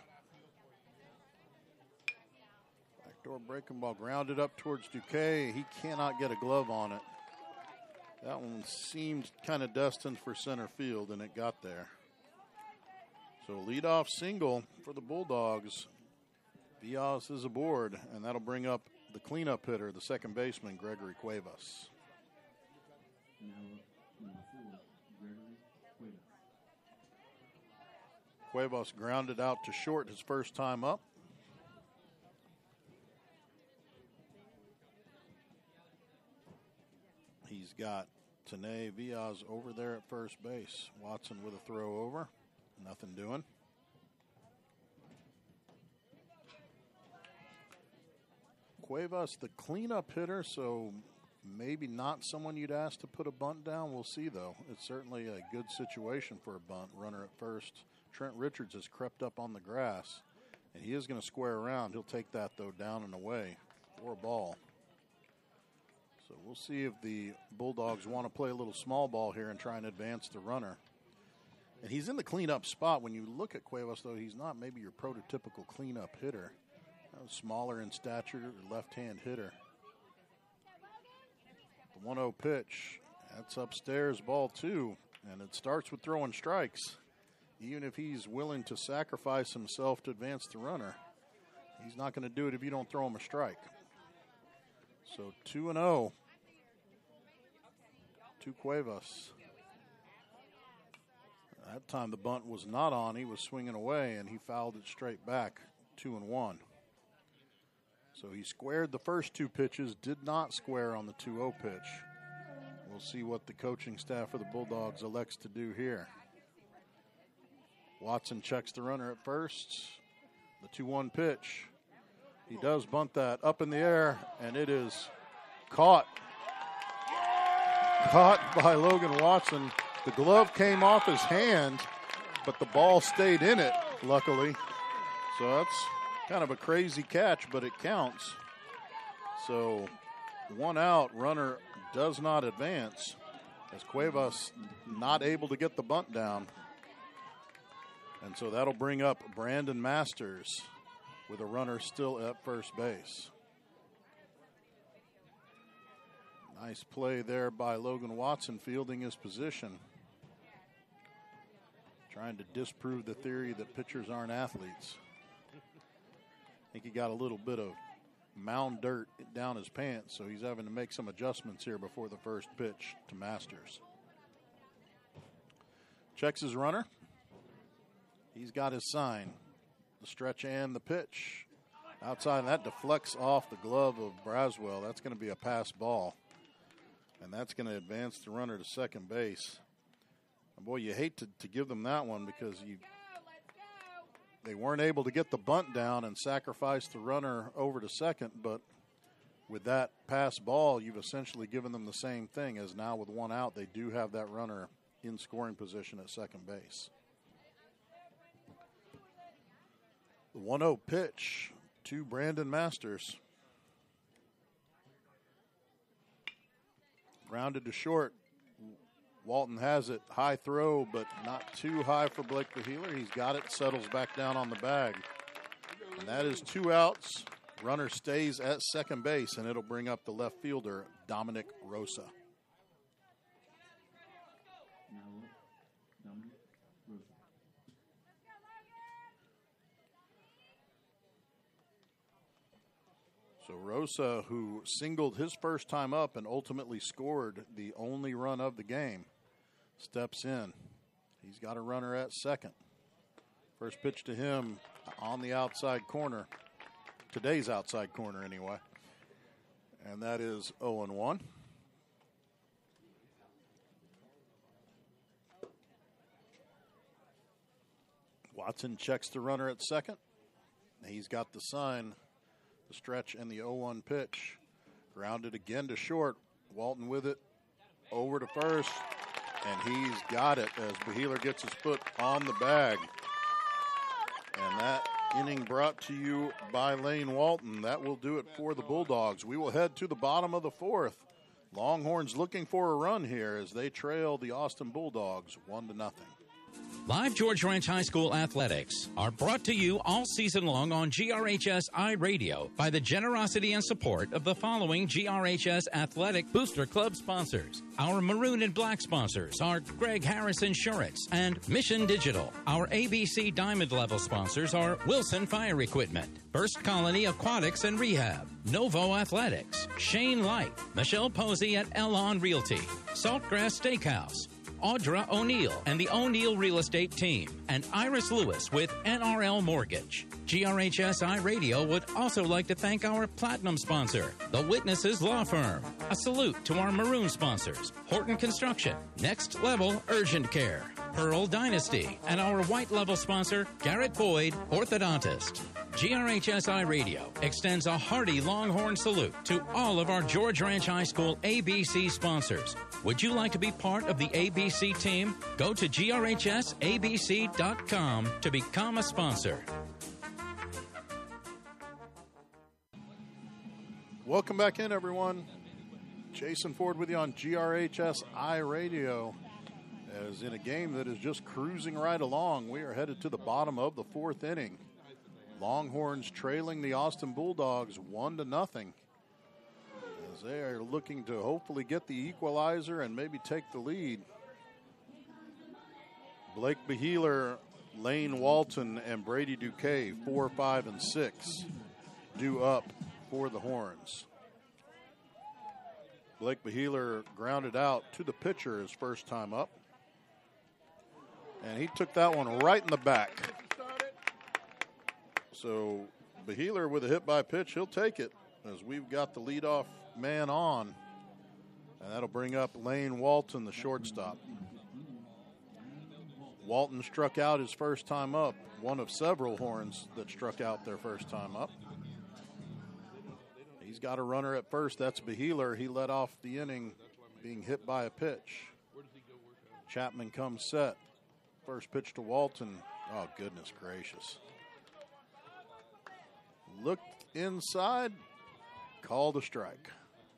Backdoor breaking ball grounded up towards Duque. He cannot get a glove on it. That one seemed kind of destined for center field, and it got there. So leadoff single for the Bulldogs. Viaz is aboard, and that'll bring up the cleanup hitter, the second baseman, Gregory Cuevas. Cuevas grounded out to short his first time up. He's got Tane Viaz over there at first base. Watson with a throw over. Nothing doing. Cuevas, the cleanup hitter, so maybe not someone you'd ask to put a bunt down. We'll see, though. It's certainly a good situation for a bunt. Runner at first. Trent Richards has crept up on the grass, and he is going to square around. He'll take that, though, down and away for a ball. So we'll see if the Bulldogs want to play a little small ball here and try and advance the runner. And he's in the cleanup spot. When you look at Cuevas, though, he's not maybe your prototypical cleanup hitter. Smaller in stature, left-hand hitter. The one oh pitch, that's upstairs, ball two. And it starts with throwing strikes. Even if he's willing to sacrifice himself to advance the runner, he's not going to do it if you don't throw him a strike. So two and oh to Cuevas. That time the bunt was not on. He was swinging away, and he fouled it straight back, two and one. So he squared the first two pitches, did not square on the two oh pitch. We'll see what the coaching staff for the Bulldogs elects to do here. Watson checks the runner at first. The two one pitch. He does bunt that up in the air, and it is caught. Caught by Logan Watson. The glove came off his hand, but the ball stayed in it, luckily. So that's kind of a crazy catch, but it counts. So one out, runner does not advance, as Cuevas not able to get the bunt down. And so that'll bring up Brandon Masters with a runner still at first base. Nice play there by Logan Watson, fielding his position. Trying to disprove the theory that pitchers aren't athletes. I think he got a little bit of mound dirt down his pants, so he's having to make some adjustments here before the first pitch to Masters. Checks his runner. He's got his sign. The stretch and the pitch. Outside, and that deflects off the glove of Braswell. That's going to be a pass ball. And that's going to advance the runner to second base. And boy, you hate to, to give them that one because you they weren't able to get the bunt down and sacrifice the runner over to second. But with that pass ball, you've essentially given them the same thing, as now with one out, they do have that runner in scoring position at second base. The one oh pitch to Brandon Masters. Grounded to short. Walton has it. High throw, but not too high for Blake Beheeler. He's got it, settles back down on the bag. And that is two outs. Runner stays at second base, and it'll bring up the left fielder, Dominic Rosa. So Rosa, who singled his first time up and ultimately scored the only run of the game, steps in. He's got a runner at second. First pitch to him on the outside corner. Today's outside corner, anyway. And that is oh and one. Watson checks the runner at second. He's got the sign. The stretch and the oh one pitch. Grounded again to short. Walton with it over to first. And he's got it as Beheeler gets his foot on the bag. And that inning brought to you by Lane Walton. That will do it for the Bulldogs. We will head to the bottom of the fourth. Longhorns looking for a run here as they trail the Austin Bulldogs one to nothing. Live George Ranch High School athletics are brought to you all season long on G R H S iRadio by the generosity and support of the following G R H S Athletic Booster Club sponsors. Our maroon and black sponsors are Greg Harris Insurance and Mission Digital. Our A B C Diamond Level sponsors are Wilson Fire Equipment, First Colony Aquatics and Rehab, Novo Athletics, Shane Light, Michelle Posey at Elon Realty, Saltgrass Steakhouse, Audra O'Neill and the O'Neill Real Estate Team, and Iris Lewis with N R L Mortgage. G R H S iRadio would also like to thank our platinum sponsor, the Witnesses Law Firm. A salute to our maroon sponsors, Horton Construction, Next Level Urgent Care, Pearl Dynasty, and our white level sponsor, Garrett Boyd, Orthodontist. G R H S iRadio extends a hearty Longhorn salute to all of our George Ranch High School A B C sponsors. Would you like to be part of the A B C team? Go to G R H S A B C dot com to become a sponsor. Welcome back in, everyone. Jason Ford with you on G R H S iRadio. As in a game that is just cruising right along, we are headed to the bottom of the fourth inning. Longhorns trailing the Austin Bulldogs one to nothing. As they are looking to hopefully get the equalizer and maybe take the lead. Blake Beheeler, Lane Walton, and Brady Duque, four, five, and six, due up for the Horns. Blake Beheeler grounded out to the pitcher his first time up. And he took that one right in the back. So Beheeler with a hit by pitch, he'll take it as we've got the leadoff man on. And that'll bring up Lane Walton, the shortstop. Walton struck out his first time up, one of several Horns that struck out their first time up. He's got a runner at first. That's Beheeler. He led off the inning being hit by a pitch. Chapman comes set. First pitch to Walton. Oh, goodness gracious. Looked inside. Called a strike.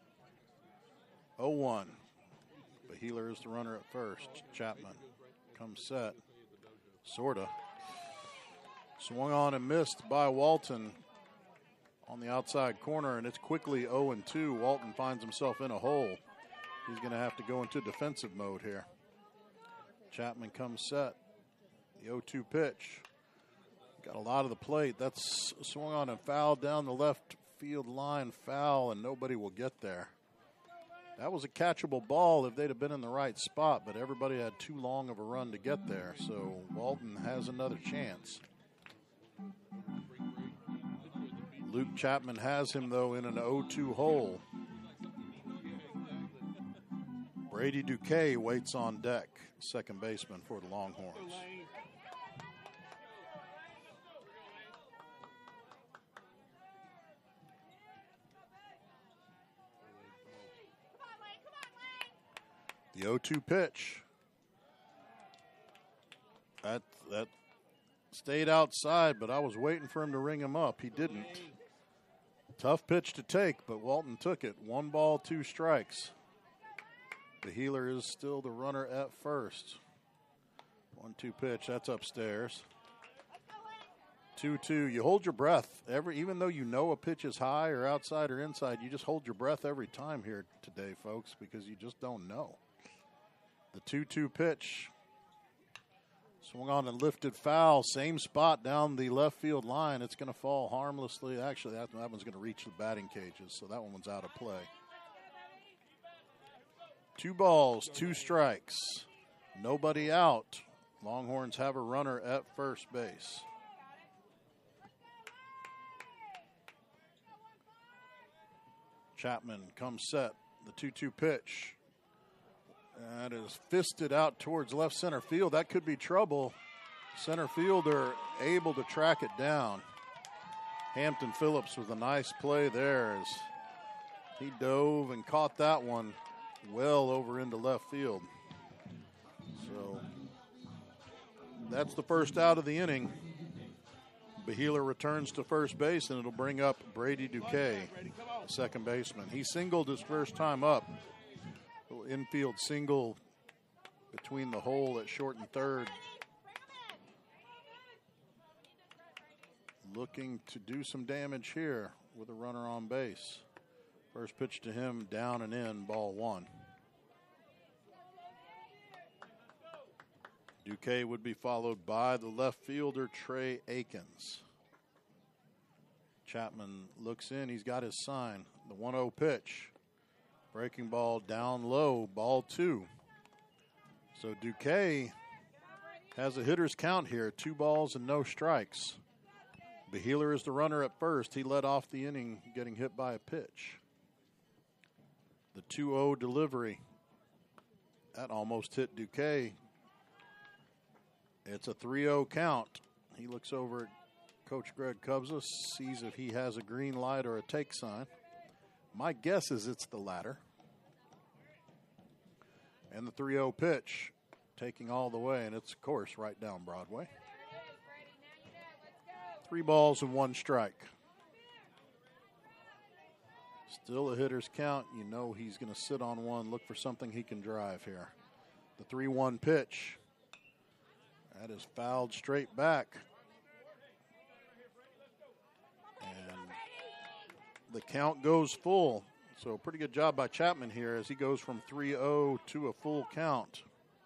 oh one. Beheeler is the runner at first. Chapman comes set. Sorta. Swung on and missed by Walton on the outside corner, and it's quickly oh and two. Walton finds himself in a hole. He's going to have to go into defensive mode here. Chapman comes set. The oh two pitch. Got a lot of the plate. That's swung on and fouled down the left field line. Foul, and nobody will get there. That was a catchable ball if they'd have been in the right spot, but everybody had too long of a run to get there, so Walton has another chance. Luke Chapman has him, though, in an oh two hole. Brady Duque waits on deck, second baseman for the Longhorns. The oh two pitch. That, that stayed outside, but I was waiting for him to ring him up. He didn't. Tough pitch to take, but Walton took it. One ball, two strikes. Beheeler is still the runner at first. one two pitch, that's upstairs. two two, you hold your breath. Every, even though you know a pitch is high or outside or inside, you just hold your breath every time here today, folks, because you just don't know. The two two pitch. Swung on and lifted foul. Same spot down the left field line. It's going to fall harmlessly. Actually, that, that one's going to reach the batting cages, so that one's out of play. Two balls, two strikes. Nobody out. Longhorns have a runner at first base. Chapman comes set. The two two pitch. That is fisted out towards left center field. That could be trouble. Center fielder able to track it down. Hampton Phillips with a nice play there as he dove and caught that one well over into left field. So that's the first out of the inning. Beheeler returns to first base, and it'll bring up Brady Duque, second baseman. He singled his first time up. Infield single between the hole at short and third. Looking to do some damage here with a runner on base. First pitch to him, down and in, ball one. Duque would be followed by the left fielder, Trey Akins. Chapman looks in, he's got his sign. The one oh pitch. Breaking ball down low, ball two. So Duque has a hitter's count here, two balls and no strikes. Beheeler is the runner at first. He led off the inning getting hit by a pitch. The two oh delivery. That almost hit Duque. It's a three oh count. He looks over at Coach Greg Cubza, sees if he has a green light or a take sign. My guess is it's the latter. And the three oh pitch, taking all the way, and it's, of course, right down Broadway. Three balls and one strike. Still a hitter's count. You know he's going to sit on one, look for something he can drive here. The three one pitch. That is fouled straight back. The count goes full. So pretty good job by Chapman here as he goes from three oh to a full count.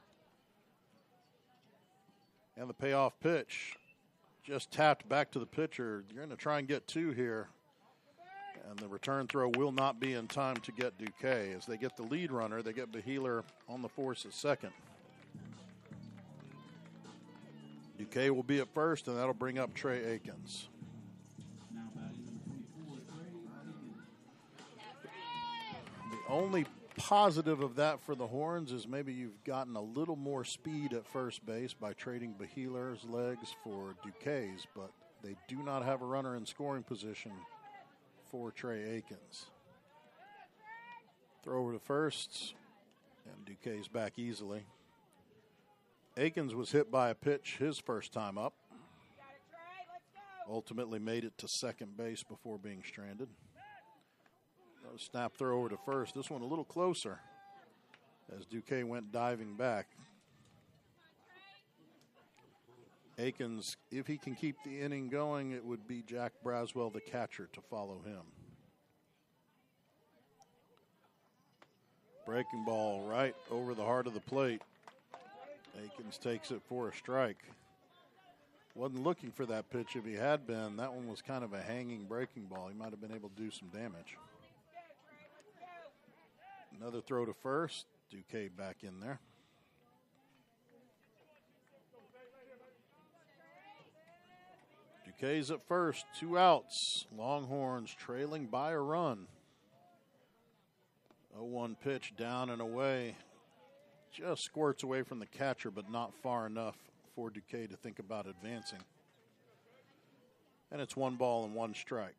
And the payoff pitch just tapped back to the pitcher. You're going to try and get two here. And the return throw will not be in time to get Duque. As they get the lead runner, they get Beheeler on the force at second. Duque will be at first, and that'll bring up Trey Akins. The only positive of that for the Horns is maybe you've gotten a little more speed at first base by trading Beheeler's legs for Duque's, but they do not have a runner in scoring position for Trey Akins. Throw over to first, and Duquesne's back easily. Akins was hit by a pitch his first time up. Ultimately made it to second base before being stranded. A snap throw over to first. This one a little closer as Duquesne went diving back. Akins, if he can keep the inning going, it would be Jack Braswell, the catcher, to follow him. Breaking ball right over the heart of the plate. Akins takes it for a strike. Wasn't looking for that pitch. If he had been, that one was kind of a hanging breaking ball. He might have been able to do some damage. Another throw to first. Duquesne back in there. Duquesne's at first, two outs. Longhorns trailing by a run. oh one pitch down and away. Just squirts away from the catcher, but not far enough for Duquesne to think about advancing. And it's one ball and one strike.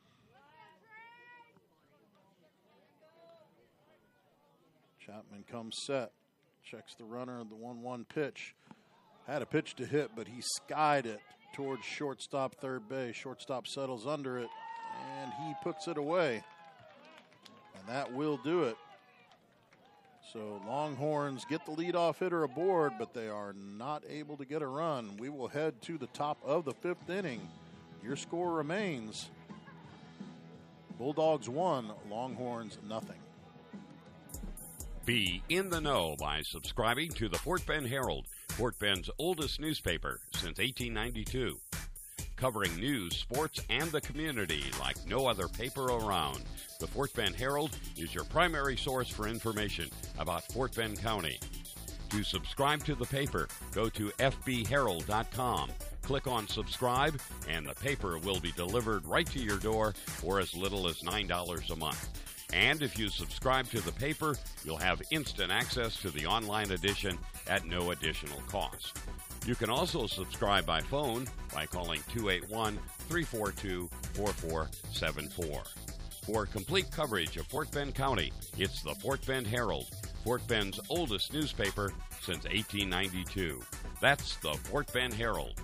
Chapman comes set, checks the runner, the one one pitch. Had a pitch to hit, but he skied it towards shortstop third base. Shortstop settles under it, and he puts it away. And that will do it. So Longhorns get the leadoff hitter aboard, but they are not able to get a run. We will head to the top of the fifth inning. Your score remains Bulldogs one, Longhorns nothing. Be in the know by subscribing to the Fort Bend Herald, Fort Bend's oldest newspaper since eighteen ninety-two. Covering news, sports, and the community like no other paper around, the Fort Bend Herald is your primary source for information about Fort Bend County. To subscribe to the paper, go to f b herald dot com. Click on subscribe, and the paper will be delivered right to your door for as little as nine dollars a month. And if you subscribe to the paper, you'll have instant access to the online edition at no additional cost. You can also subscribe by phone by calling two eight one, three four two, four four seven four. For complete coverage of Fort Bend County, it's the Fort Bend Herald, Fort Bend's oldest newspaper since eighteen ninety-two. That's the Fort Bend Herald.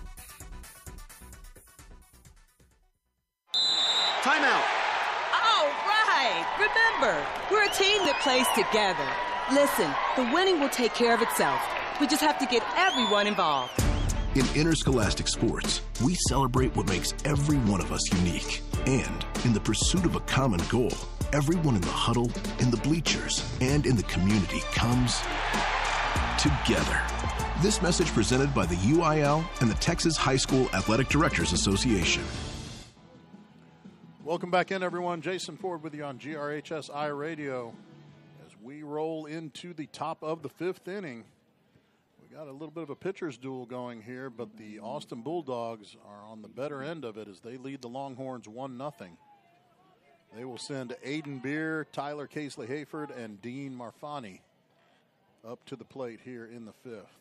Timeout. All right. Remember, we're a team that plays together. Listen, the winning will take care of itself. We just have to get everyone involved. In interscholastic sports, we celebrate what makes every one of us unique. And in the pursuit of a common goal, everyone in the huddle, in the bleachers, and in the community comes together. This message presented by the U I L and the Texas High School Athletic Directors Association. Welcome back in, everyone. Jason Ford with you on G R H S I Radio as we roll into the top of the fifth inning. We got a little bit of a pitcher's duel going here, but the Austin Bulldogs are on the better end of it as they lead the Longhorns one nothing. They will send Aiden Beer, Tyler Casely-Hayford, and Dean Marfani up to the plate here in the fifth.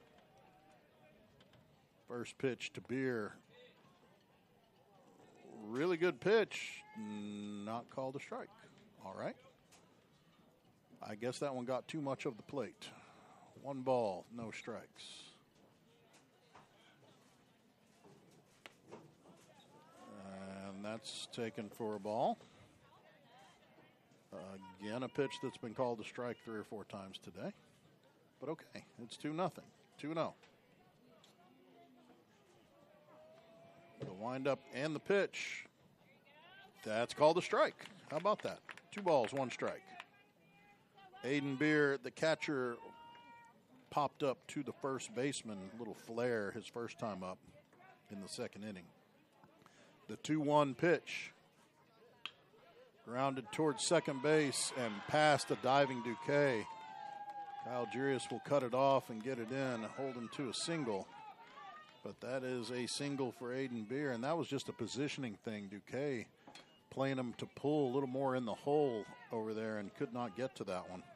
First pitch to Beer. Really good pitch, not called a strike. All right. I guess that one got too much of the plate. One ball, no strikes. And that's taken for a ball. Again, a pitch that's been called a strike three or four times today. But okay, it's two nothing. two oh. The windup and the pitch. That's called a strike. How about that? Two balls, one strike. Aiden Beer, the catcher, popped up to the first baseman. Little flare his first time up in the second inning. The two one pitch. Grounded towards second base and past a diving Duquesne. Kyle Jurius will cut it off and get it in, hold him to a single. But that is a single for Aiden Beer, and that was just a positioning thing. Duquesne playing him to pull a little more in the hole over there and could not get to that one.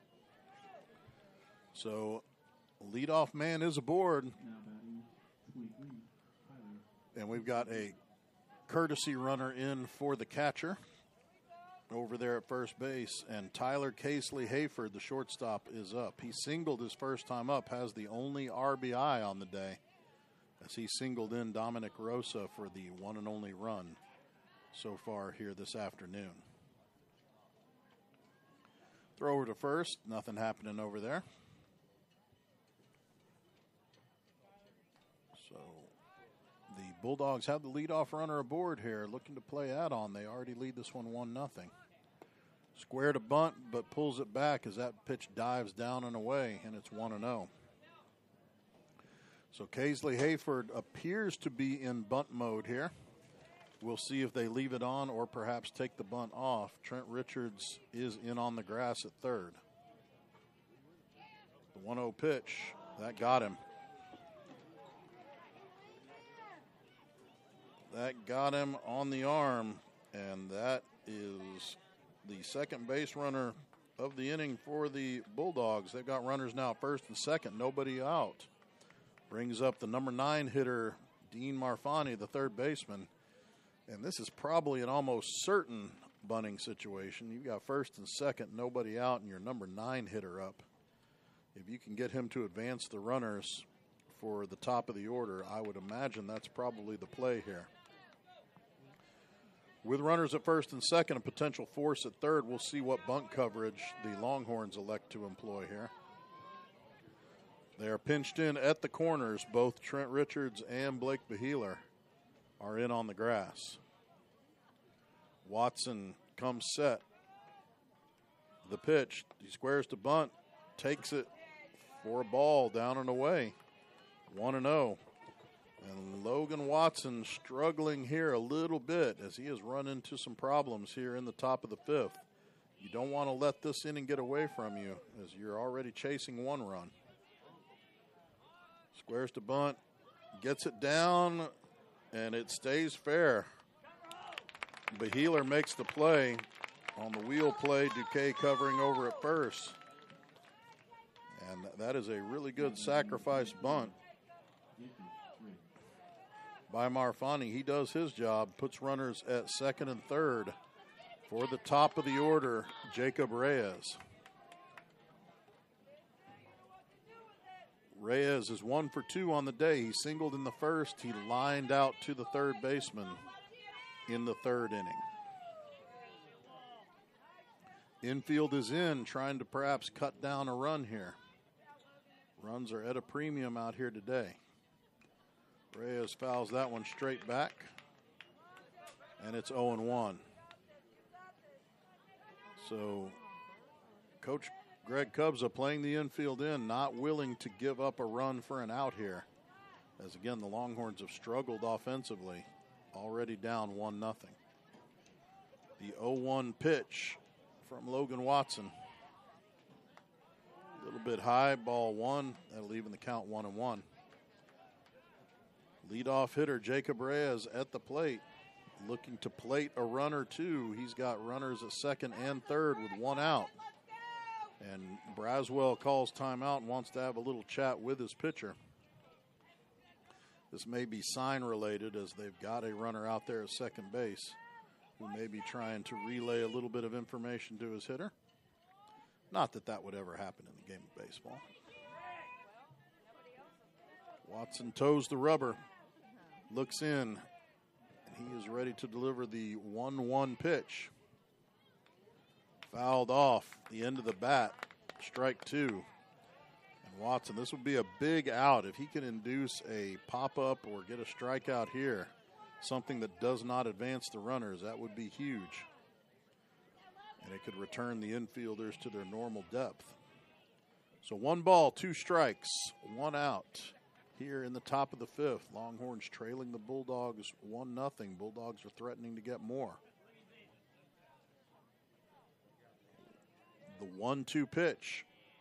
So leadoff man is aboard. And we've got a courtesy runner in for the catcher over there at first base, and Tyler Casely-Hayford, the shortstop, is up. He singled his first time up, has the only R B I on the day, as he singled in Dominic Rosa for the one and only run so far here this afternoon. Thrower to first, nothing happening over there. So the Bulldogs have the leadoff runner aboard here, looking to play that on. They already lead this one one nothing. Square to bunt, but pulls it back as that pitch dives down and away, and it's one and oh. So Casely-Hayford appears to be in bunt mode here. We'll see if they leave it on or perhaps take the bunt off. Trent Richards is in on the grass at third. The one oh pitch, that got him. That got him on the arm, and that is the second base runner of the inning for the Bulldogs. They've got runners now first and second, nobody out. Brings up the number nine hitter, Dean Marfani, the third baseman. And this is probably an almost certain bunting situation. You've got first and second, nobody out, and your number nine hitter up. If you can get him to advance the runners for the top of the order, I would imagine that's probably the play here. With runners at first and second, a potential force at third, we'll see what bunt coverage the Longhorns elect to employ here. They are pinched in at the corners. Both Trent Richards and Blake Beheeler are in on the grass. Watson comes set. The pitch, he squares to bunt, takes it for a ball down and away. one and oh. And Logan Watson struggling here a little bit as he has run into some problems here in the top of the fifth. You don't want to let this inning get away from you as you're already chasing one run. Squares to bunt, gets it down, and it stays fair. Beheeler makes the play. On the wheel play, Duque covering over at first. And that is a really good sacrifice bunt by Marfani. He does his job, puts runners at second and third. For the top of the order, Jacob Reyes. Reyes is one for two on the day. He singled in the first. He lined out to the third baseman in the third inning. Infield is in, trying to perhaps cut down a run here. Runs are at a premium out here today. Reyes fouls that one straight back, and it's oh and one. So, Coach Greg Cubza playing the infield in, not willing to give up a run for an out here. As again, the Longhorns have struggled offensively, already down one nothing. The oh one pitch from Logan Watson. A little bit high, ball one. That'll leave in the count one and one. Leadoff hitter Jacob Reyes at the plate, looking to plate a run or two. He's got runners at second and third with one out. And Braswell calls timeout and wants to have a little chat with his pitcher. This may be sign related as they've got a runner out there at second base who may be trying to relay a little bit of information to his hitter. Not that that would ever happen in the game of baseball. Watson toes the rubber, looks in, and he is ready to deliver the one one pitch. Fouled off the end of the bat, strike two. And Watson, this would be a big out if he can induce a pop-up or get a strikeout here, something that does not advance the runners. That would be huge. And it could return the infielders to their normal depth. So one ball, two strikes, one out here in the top of the fifth. Longhorns trailing the Bulldogs one nothing. Bulldogs are threatening to get more. The one two pitch.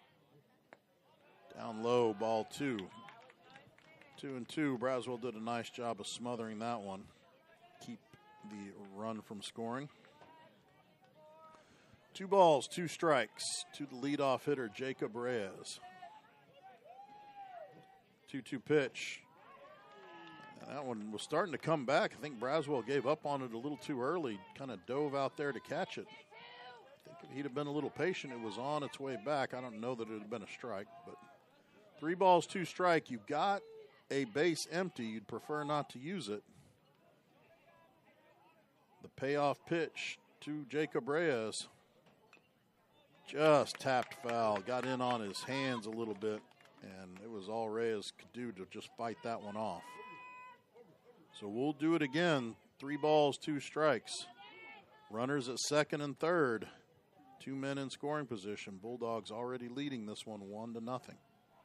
Down low, ball two. Two and two. Braswell did a nice job of smothering that one. Keep the run from scoring. Two balls, two strikes to the leadoff hitter, Jacob Reyes. two two pitch. And that one was starting to come back. I think Braswell gave up on it a little too early, kind of dove out there to catch it. I think if he'd have been a little patient, it was on its way back. I don't know that it would have been a strike, but three balls, two strike. You've got a base empty. You'd prefer not to use it. The payoff pitch to Jacob Reyes. Just tapped foul. Got in on his hands a little bit, and it was all Reyes could do to just fight that one off. So we'll do it again. Three balls, two strikes. Runners at second and third. Two men in scoring position. Bulldogs already leading this one one to nothing.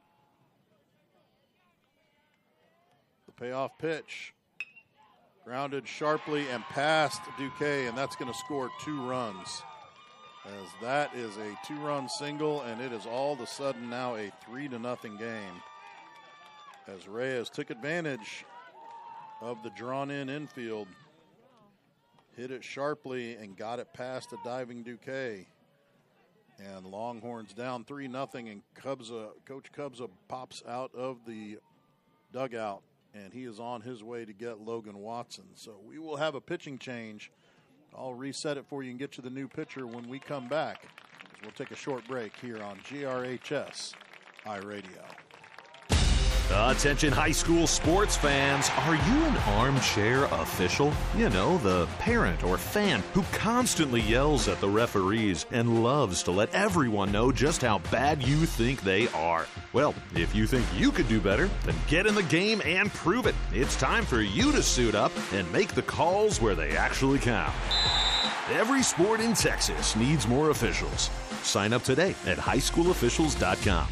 The payoff pitch. Grounded sharply and past Duque, and that's going to score two runs. As that is a two-run single, and it is all of a sudden now a three to nothing game. As Reyes took advantage of the drawn-in infield, hit it sharply and got it past a diving Duque. And Longhorns down three nothing, and Cubsa, Coach Cubsa pops out of the dugout, and he is on his way to get Logan Watson. So we will have a pitching change. I'll reset it for you and get you the new pitcher when we come back. We'll take a short break here on G R H S iRadio. Attention high school sports fans, are you an armchair official? You know, the parent or fan who constantly yells at the referees and loves to let everyone know just how bad you think they are. Well, if you think you could do better, then get in the game and prove it. It's time for you to suit up and make the calls where they actually count. Every sport in Texas needs more officials. Sign up today at high school officials dot com.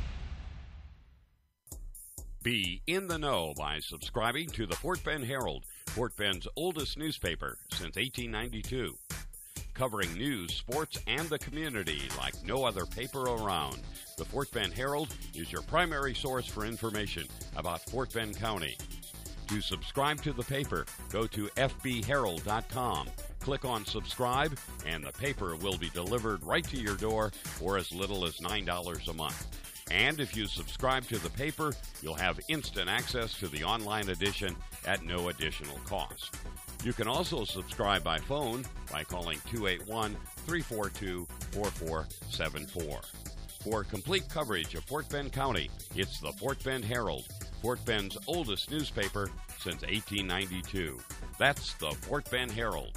Be in the know by subscribing to the Fort Bend Herald, Fort Bend's oldest newspaper since eighteen ninety-two. Covering news, sports, and the community like no other paper around, the Fort Bend Herald is your primary source for information about Fort Bend County. To subscribe to the paper, go to f b herald dot com, click on subscribe, and the paper will be delivered right to your door for as little as nine dollars a month. And if you subscribe to the paper, you'll have instant access to the online edition at no additional cost. You can also subscribe by phone by calling two eight one, three four two, four four seven four. For complete coverage of Fort Bend County, it's the Fort Bend Herald, Fort Bend's oldest newspaper since eighteen ninety-two. That's the Fort Bend Herald.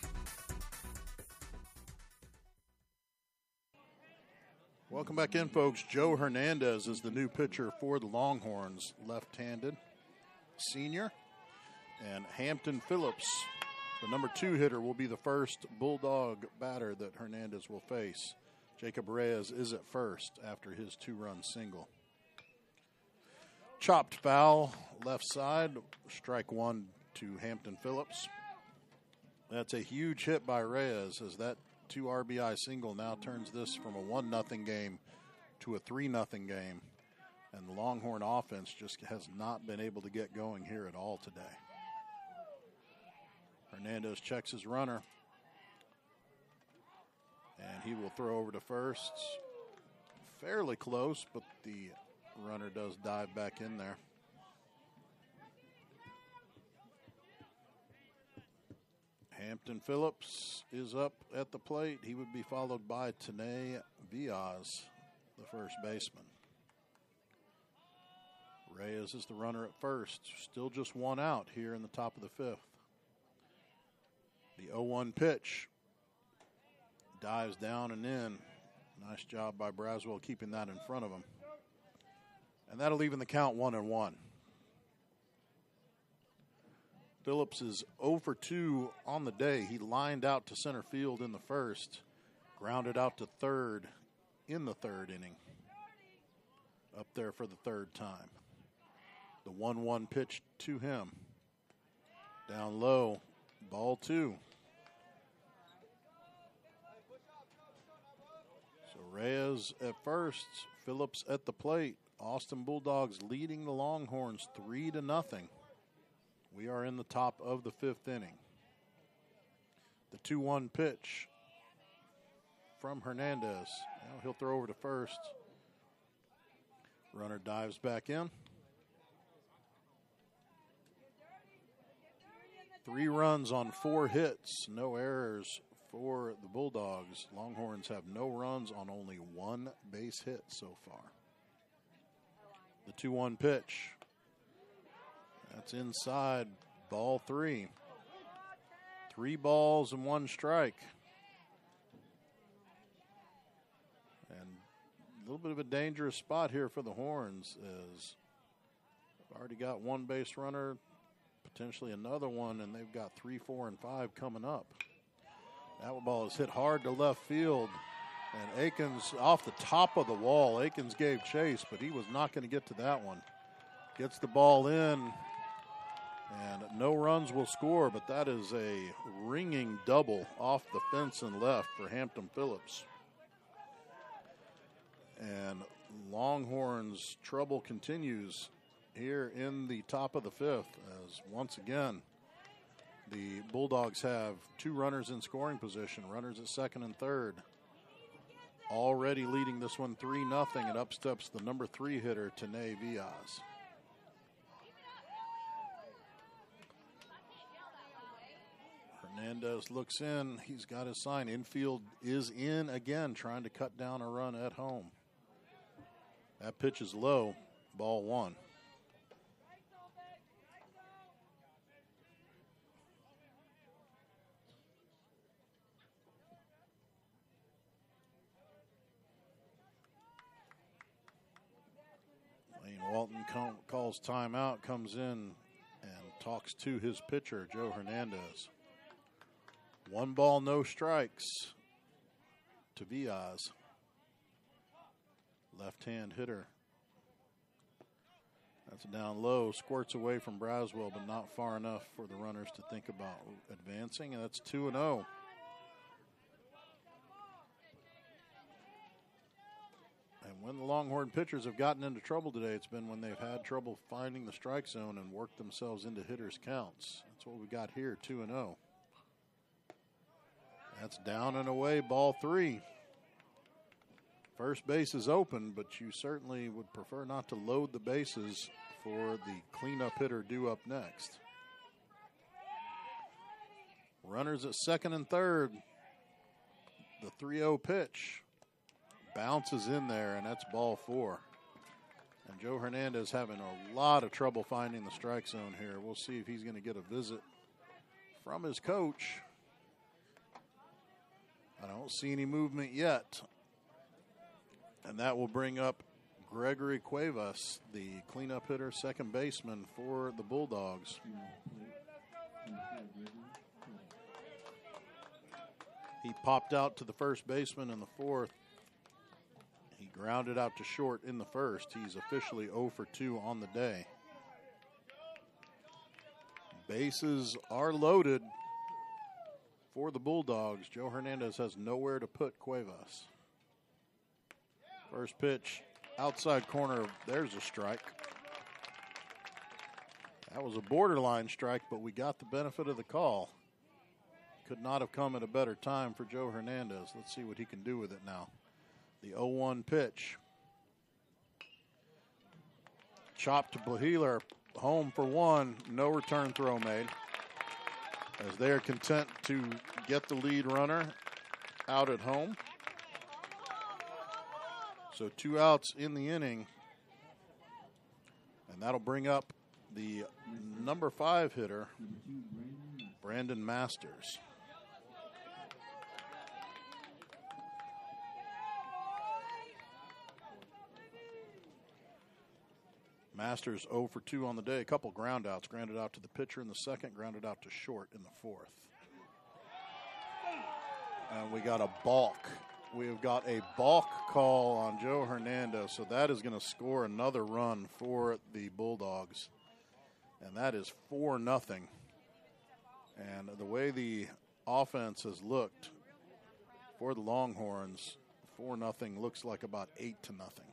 Welcome back in, folks. Joe Hernandez is the new pitcher for the Longhorns, left-handed senior. And Hampton Phillips, the number two hitter, will be the first Bulldog batter that Hernandez will face. Jacob Reyes is at first after his two-run single. Chopped foul, left side, strike one to Hampton Phillips. That's a huge hit by Reyes as that two R B I single now turns this from a one nothing game to a three nothing game. And the Longhorn offense just has not been able to get going here at all today. Hernandez checks his runner. And he will throw over to first. Fairly close, but the runner does dive back in there. Hampton Phillips is up at the plate. He would be followed by Tanae Viaz, the first baseman. Reyes is the runner at first. Still just one out here in the top of the fifth. The oh one pitch. Dives down and in. Nice job by Braswell keeping that in front of him. And that'll even the count one and one. Phillips is oh for two on the day. He lined out to center field in the first, grounded out to third in the third inning. Up there for the third time. The one one pitch to him. Down low, ball two. So Reyes at first, Phillips at the plate. Austin Bulldogs leading the Longhorns three to nothing. We are in the top of the fifth inning. The two one pitch from Hernandez. Now he'll throw over to first. Runner dives back in. Three runs on four hits, no errors for the Bulldogs. Longhorns have no runs on only one base hit so far. The two one pitch. That's inside, ball three. Three balls and one strike. And a little bit of a dangerous spot here for the Horns, as they've already got one base runner, potentially another one, and they've got three, four, and five coming up. That ball is hit hard to left field, and Akins off the top of the wall. Akins gave chase, but he was not going to get to that one. Gets the ball in, and no runs will score, but that is a ringing double off the fence and left for Hampton Phillips. And Longhorns' trouble continues here in the top of the fifth, as once again the Bulldogs have two runners in scoring position, runners at second and third. Already leading this one three nothing, and up steps the number three hitter, Tane Viaz. Hernandez looks in. He's got his sign. Infield is in again, trying to cut down a run at home. That pitch is low, ball one. Walton calls timeout, comes in and talks to his pitcher, Joe Hernandez. One ball, no strikes to Viaz. Left-hand hitter. That's down low, squirts away from Braswell, but not far enough for the runners to think about advancing, and that's two and oh. And when the Longhorn pitchers have gotten into trouble today, it's been when they've had trouble finding the strike zone and worked themselves into hitters' counts. That's what we got here, two and oh. That's down and away, ball three. First base is open, but you certainly would prefer not to load the bases for the cleanup hitter due up next. Runners at second and third. The three oh pitch bounces in there, and that's ball four. And Joe Hernandez having a lot of trouble finding the strike zone here. We'll see if he's going to get a visit from his coach. I don't see any movement yet. And that will bring up Gregory Cuevas, the cleanup hitter, second baseman for the Bulldogs. He popped out to the first baseman in the fourth. He grounded out to short in the first. He's officially oh for two on the day. Bases are loaded for the Bulldogs. Joe Hernandez has nowhere to put Cuevas. First pitch, outside corner, there's a strike. That was a borderline strike, but we got the benefit of the call. Could not have come at a better time for Joe Hernandez. Let's see what he can do with it now. The oh one pitch. Chopped to Bahiler, home for one, no return throw made. As they are content to get the lead runner out at home. So two outs in the inning. And that'll bring up the number five hitter, Brandon Masters. Masters oh for two on the day. A couple ground outs. Grounded out to the pitcher in the second, grounded out to short in the fourth. And we got a balk. We've got a balk call on Joe Hernandez, so that is going to score another run for the Bulldogs. And that is four nothing. And the way the offense has looked for the Longhorns, four nothing looks like about eight to nothing.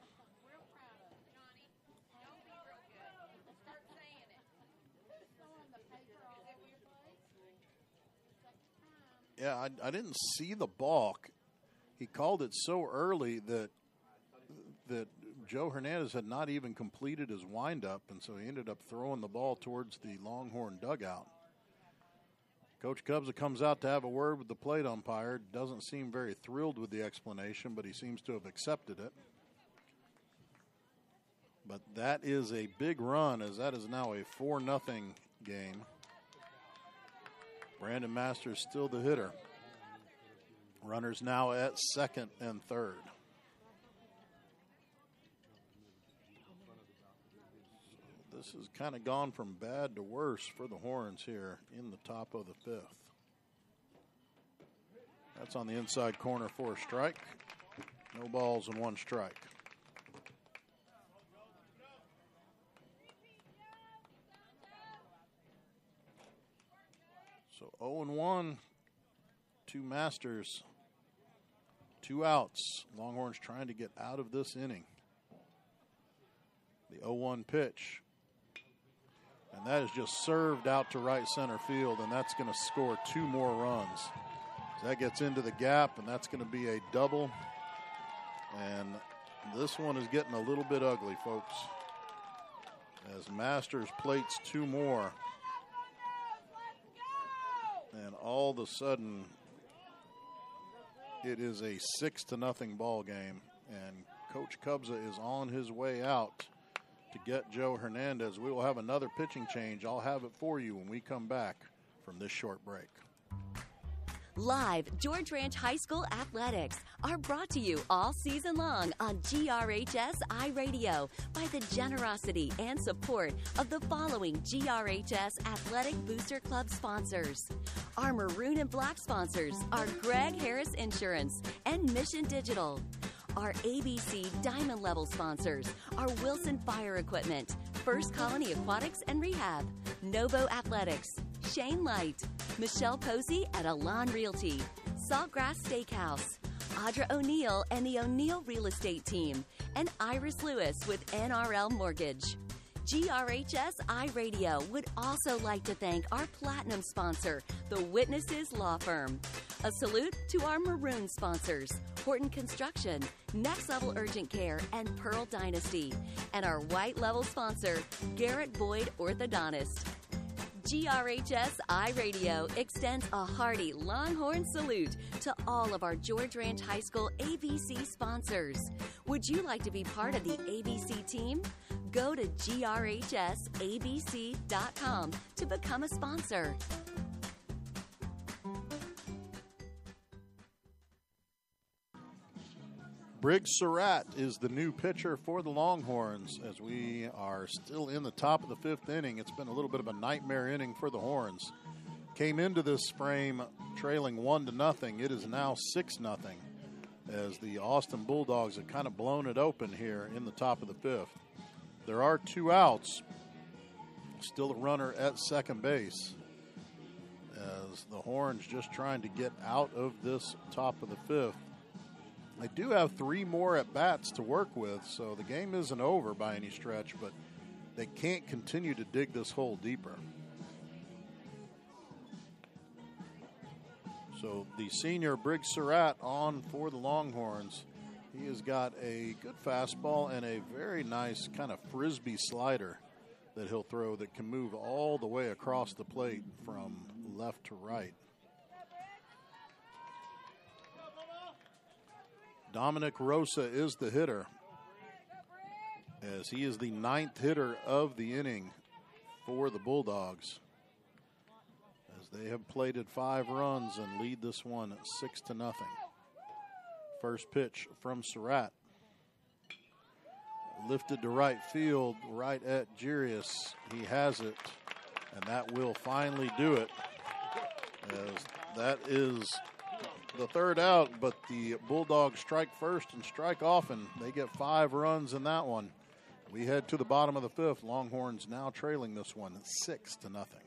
Yeah, I, I didn't see the balk. He called it so early that that Joe Hernandez had not even completed his windup, and so he ended up throwing the ball towards the Longhorn dugout. Coach Cubza comes out to have a word with the plate umpire. Doesn't seem very thrilled with the explanation, but he seems to have accepted it. But that is a big run, as that is now a four nothing game. Brandon Masters still the hitter. Runners now at second and third. So this has kind of gone from bad to worse for the Horns here in the top of the fifth. That's on the inside corner for a strike. No balls and one strike. So oh and one, two Masters, two outs. Longhorns trying to get out of this inning. The oh one pitch. And that is just served out to right center field, and that's going to score two more runs. So that gets into the gap, and that's going to be a double. And this one is getting a little bit ugly, folks, as Masters plates two more. And all of a sudden, it is a six to nothing ball game, and Coach Cubza is on his way out to get Joe Hernandez. We will have another pitching change. I'll have it for you when we come back from this short break. Live George Ranch High School athletics are brought to you all season long on G R H S iRadio by the generosity and support of the following G R H S Athletic Booster Club sponsors. Our maroon and black sponsors are Greg Harris Insurance and Mission Digital. Our A B C Diamond Level sponsors are Wilson Fire Equipment, First Colony Aquatics and Rehab, Novo Athletics, Shane Light, Michelle Posey at Alon Realty, Saltgrass Steakhouse, Audra O'Neill and the O'Neill Real Estate Team, and Iris Lewis with N R L Mortgage. G R H S iRadio would also like to thank our platinum sponsor, the Witnesses Law Firm. A salute to our maroon sponsors, Horton Construction, Next Level Urgent Care, and Pearl Dynasty, and our white level sponsor, Garrett Boyd Orthodontist. G R H S iRadio extends a hearty Longhorn salute to all of our George Ranch High School A B C sponsors. Would you like to be part of the A B C team? Go to G R H S A B C dot com to become a sponsor. Briggs Surratt is the new pitcher for the Longhorns as we are still in the top of the fifth inning. It's been a little bit of a nightmare inning for the Horns. Came into this frame trailing one to nothing. It is now six nothing as the Austin Bulldogs have kind of blown it open here in the top of the fifth. There are two outs. Still a runner at second base as the Horns just trying to get out of this top of the fifth. They do have three more at-bats to work with, so the game isn't over by any stretch, but they can't continue to dig this hole deeper. So the senior Briggs Surratt on for the Longhorns. He has got a good fastball and a very nice kind of frisbee slider that he'll throw that can move all the way across the plate from left to right. Dominic Rosa is the hitter, as he is the ninth hitter of the inning for the Bulldogs, as they have plated five runs and lead this one six to nothing. First pitch from Surratt, lifted to right field, right at Jirius. He has it, and that will finally do it, as that is the third out, but the Bulldogs strike first and strike often. They get five runs in that one. We head to the bottom of the fifth. Longhorns now trailing this one six to nothing.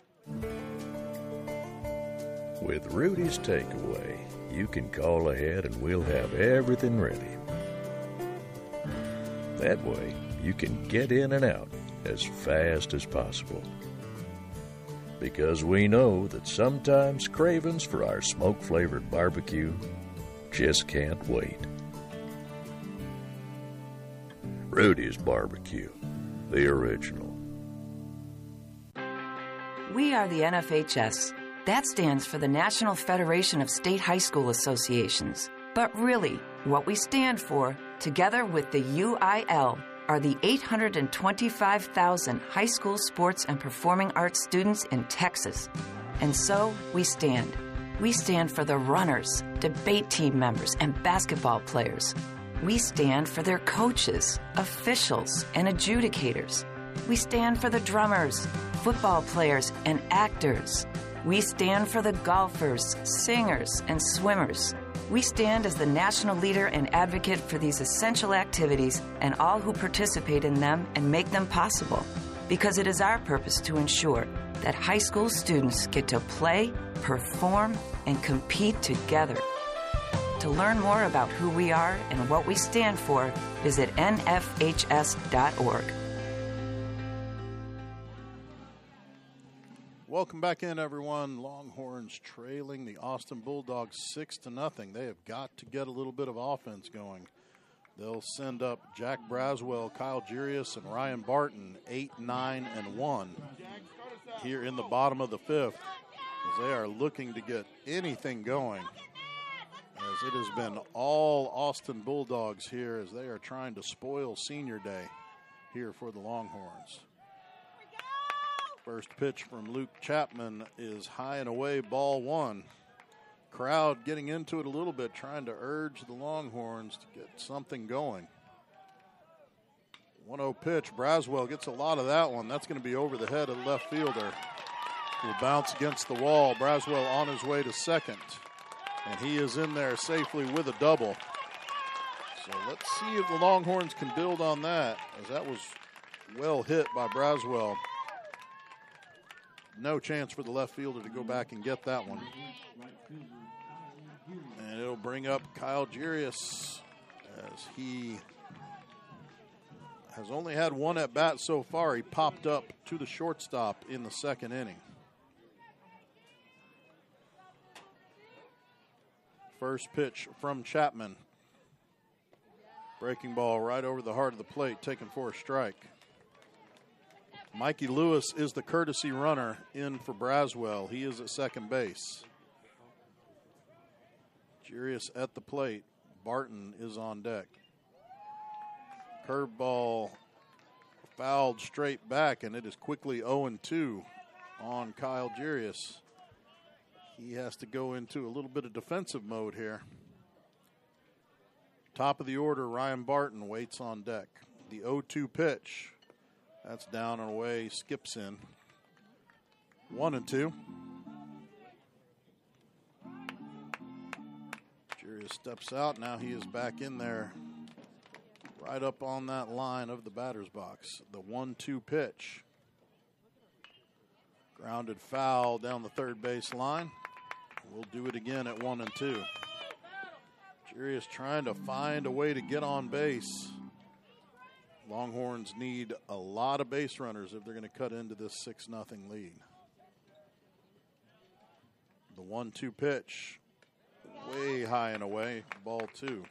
With Rudy's Takeaway, you can call ahead and we'll have everything ready. That way, you can get in and out as fast as possible. Because we know that sometimes cravings for our smoke-flavored barbecue just can't wait. Rudy's Barbecue, the original. We are the N F H S, That stands for the National Federation of State High School Associations. But really, what we stand for, together with the U I L, are the eight hundred twenty-five thousand high school sports and performing arts students in Texas. And so, we stand. We stand for the runners, debate team members, and basketball players. We stand for their coaches, officials, and adjudicators. We stand for the drummers, football players, and actors. We stand for the golfers, singers, and swimmers. We stand as the national leader and advocate for these essential activities and all who participate in them and make them possible, because it is our purpose to ensure that high school students get to play, perform, and compete together. To learn more about who we are and what we stand for, visit N F H S dot org. Welcome back in, everyone. Longhorns trailing the Austin Bulldogs six to nothing. They have got to get a little bit of offense going. They'll send up Jack Braswell, Kyle Jurius, and Ryan Barton, eight, nine, and one here in the bottom of the fifth, as they are looking to get anything going, as it has been all Austin Bulldogs here as they are trying to spoil senior day here for the Longhorns. First pitch from Luke Chapman is high and away, ball one. Crowd getting into it a little bit, trying to urge the Longhorns to get something going. one oh pitch. Braswell gets a lot of that one. That's going to be over the head of the left fielder. Will bounce against the wall. Braswell on his way to second. And he is in there safely with a double. So let's see if the Longhorns can build on that, as that was well hit by Braswell. No chance for the left fielder to go back and get that one. And it'll bring up Kyle Jurius, as he has only had one at bat so far. He popped up to the shortstop in the second inning. First pitch from Chapman. Breaking ball right over the heart of the plate, taken for a strike. Mikey Lewis is the courtesy runner in for Braswell. He is at second base. Jurius at the plate. Barton is on deck. Curveball fouled straight back, and it is quickly oh and two on Kyle Jurius. He has to go into a little bit of defensive mode here. Top of the order, Ryan Barton waits on deck. The oh two pitch. That's down and away, skips in. One and two. Jurius steps out. Now he is back in there, right up on that line of the batter's box. The one two pitch. Grounded foul down the third base line. We'll do it again at one and two. Jurius trying to find a way to get on base. Longhorns need a lot of base runners if they're going to cut into this six nothing lead. The one two pitch, way high and away, ball two.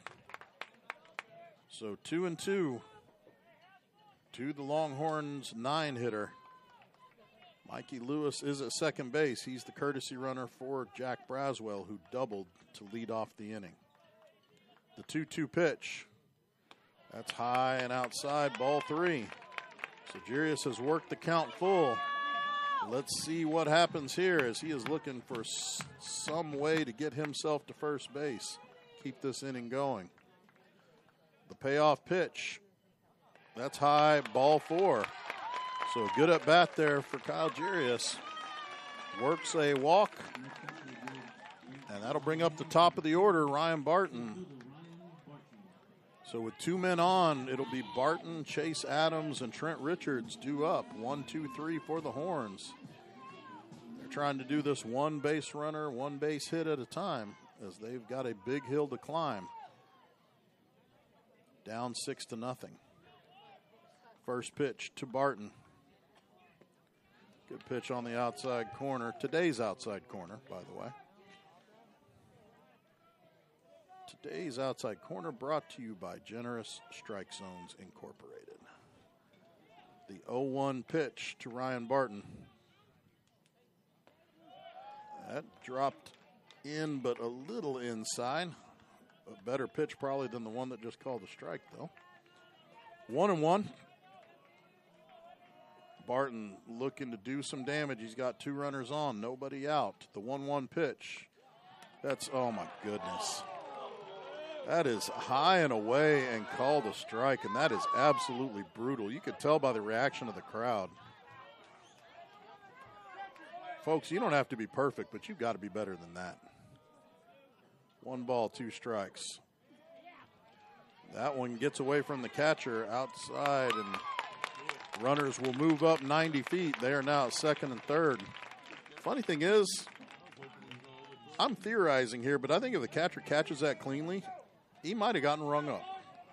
So two and two to the Longhorns nine hitter. Mikey Lewis is at second base. He's the courtesy runner for Jack Braswell, who doubled to lead off the inning. The two two pitch. That's high and outside, ball three. So Jurius has worked the count full. Let's see what happens here, as he is looking for s- some way to get himself to first base, keep this inning going. The payoff pitch. That's high, ball four. So good at bat there for Kyle Jurius. Works a walk. And that'll bring up the top of the order, Ryan Barton. So with two men on, it'll be Barton, Chase Adams, and Trent Richards due up. One, two, three for the Horns. They're trying to do this one base runner, one base hit at a time, as they've got a big hill to climb. Down six to nothing. First pitch to Barton. Good pitch on the outside corner. Today's outside corner, by the way. Today's outside corner brought to you by Generous Strike Zones Incorporated. The oh one pitch to Ryan Barton. That dropped in, but a little inside. A better pitch probably than the one that just called a strike, though. One and one. Barton looking to do some damage. He's got two runners on, nobody out. The one one pitch. That's, oh my goodness. That is high and away and called a strike, and that is absolutely brutal. You could tell by the reaction of the crowd. Folks, you don't have to be perfect, but you've got to be better than that. One ball, two strikes. That one gets away from the catcher outside, and runners will move up ninety feet. They are now at second and third. Funny thing is, I'm theorizing here, but I think if the catcher catches that cleanly, he might have gotten rung up.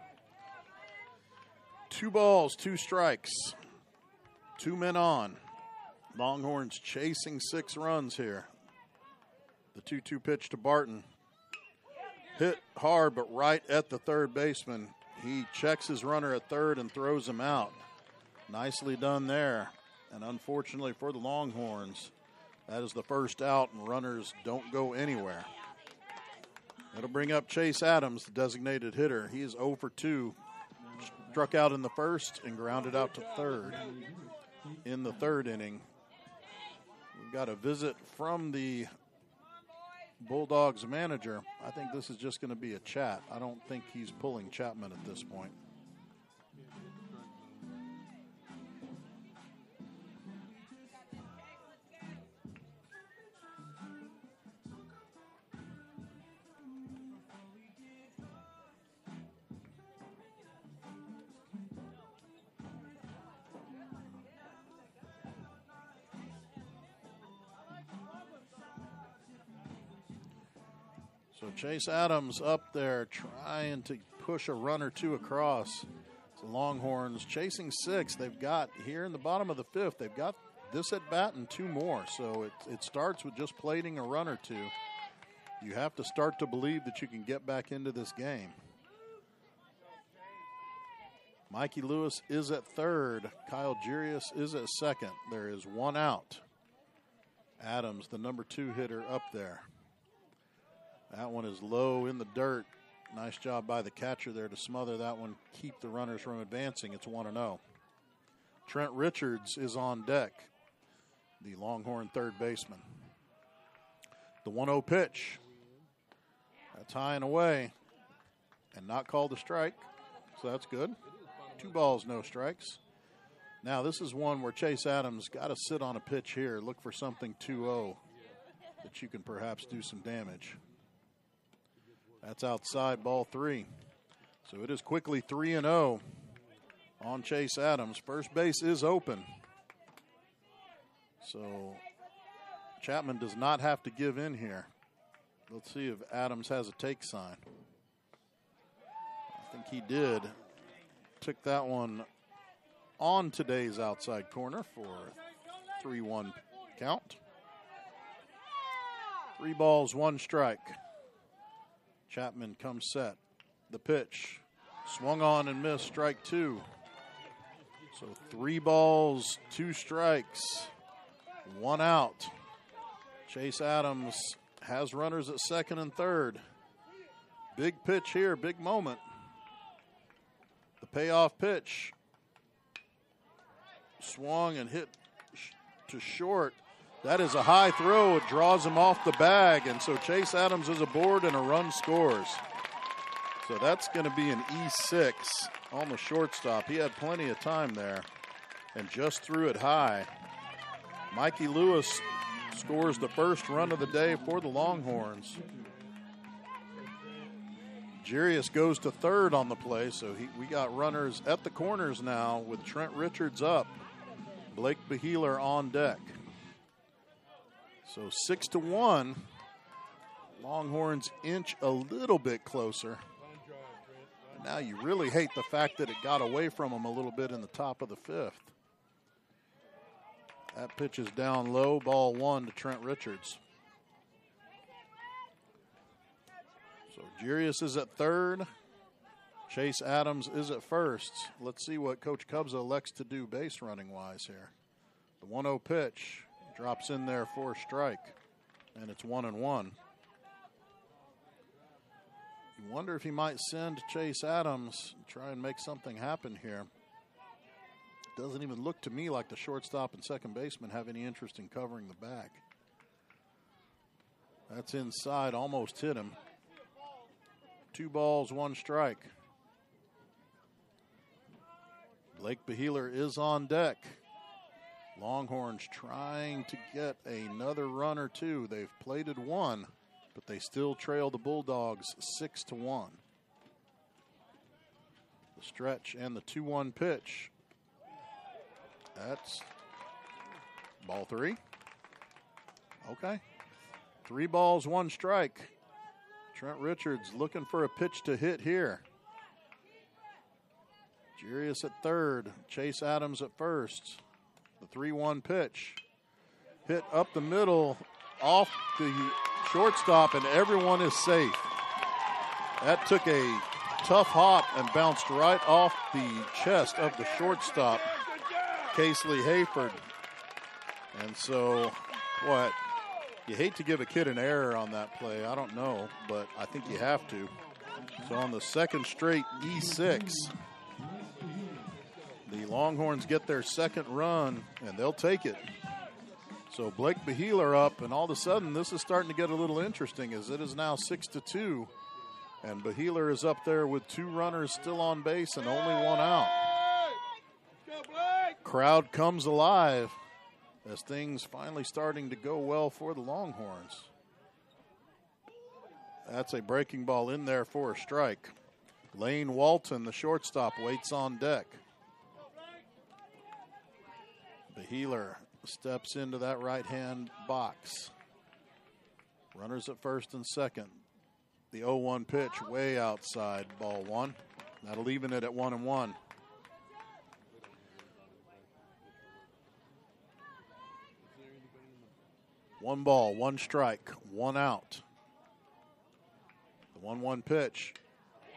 Two balls, two strikes. Two men on. Longhorns chasing six runs here. The two two pitch to Barton. Hit hard, but right at the third baseman. He checks his runner at third and throws him out. Nicely done there. And unfortunately for the Longhorns, that is the first out, and runners don't go anywhere. That'll bring up Chase Adams, the designated hitter. He is oh for two. Struck out in the first and grounded out to third in the third inning. We've got a visit from the Bulldogs manager. I think this is just going to be a chat. I don't think he's pulling Chapman at this point. So Chase Adams up there trying to push a run or two across. The Longhorns chasing six. They've got here in the bottom of the fifth, they've got this at bat and two more. So it, it starts with just plating a run or two. You have to start to believe that you can get back into this game. Mikey Lewis is at third. Kyle Jurius is at second. There is one out. Adams, the number two hitter, up there. That one is low in the dirt. Nice job by the catcher there to smother that one, keep the runners from advancing. It's one and oh. Trent Richards is on deck, the Longhorn third baseman. The one oh pitch. That's high and away and not called a strike, so that's good. Two balls, no strikes. Now this is one where Chase Adams got to sit on a pitch here, look for something two oh that you can perhaps do some damage. That's outside, ball three. So it is quickly three and oh on Chase Adams. First base is open. So Chapman does not have to give in here. Let's see if Adams has a take sign. I think he did. Took that one on today's outside corner for a three one count. Three balls, one strike. Chapman comes set. The pitch. Swung on and missed. Strike two. So three balls, two strikes, one out. Chase Adams has runners at second and third. Big pitch here, big moment. The payoff pitch. Swung and hit sh- to short. That is a high throw. It draws him off the bag, and so Chase Adams is aboard and a run scores. So that's going to be an E six on the shortstop. He had plenty of time there and just threw it high. Mikey Lewis scores the first run of the day for the Longhorns. Jurius goes to third on the play, so he, we got runners at the corners now with Trent Richards up. Blake Beheeler on deck. So six to one. Longhorns inch a little bit closer. And now you really hate the fact that it got away from them a little bit in the top of the fifth. That pitch is down low, ball one to Trent Richards. So Jurius is at third. Chase Adams is at first. Let's see what Coach Cubs elects to do base running wise here. The one oh pitch drops in there for a strike. and it's one and one. You wonder if he might send Chase Adams and try and make something happen here. Doesn't even look to me like the shortstop and second baseman have any interest in covering the back. That's inside, almost hit him. Two balls, one strike. Blake Beheeler is on deck. Longhorns trying to get another run or two. They've plated one, but they still trail the Bulldogs six to one. The stretch and the two one pitch. That's ball three. Okay. Three balls, one strike. Trent Richards looking for a pitch to hit here. Jarius at third. Chase Adams at first. The three one pitch. Hit up the middle, off the shortstop, and everyone is safe. That took a tough hop and bounced right off the chest of the shortstop, Casely Hayford. And so, what? You hate to give a kid an error on that play. I don't know, but I think you have to. So on the second straight E six, the Longhorns get their second run, and they'll take it. So Blake Beheeler up, and all of a sudden this is starting to get a little interesting as it is now six to two, and Beheeler is up there with two runners still on base and only one out. Crowd comes alive as things finally starting to go well for the Longhorns. That's a breaking ball in there for a strike. Lane Walton, the shortstop, waits on deck. Beheeler steps into that right-hand box. Runners at first and second. The oh one pitch way outside, ball one. That'll even it at one and one. One ball, one strike, one out. The one one pitch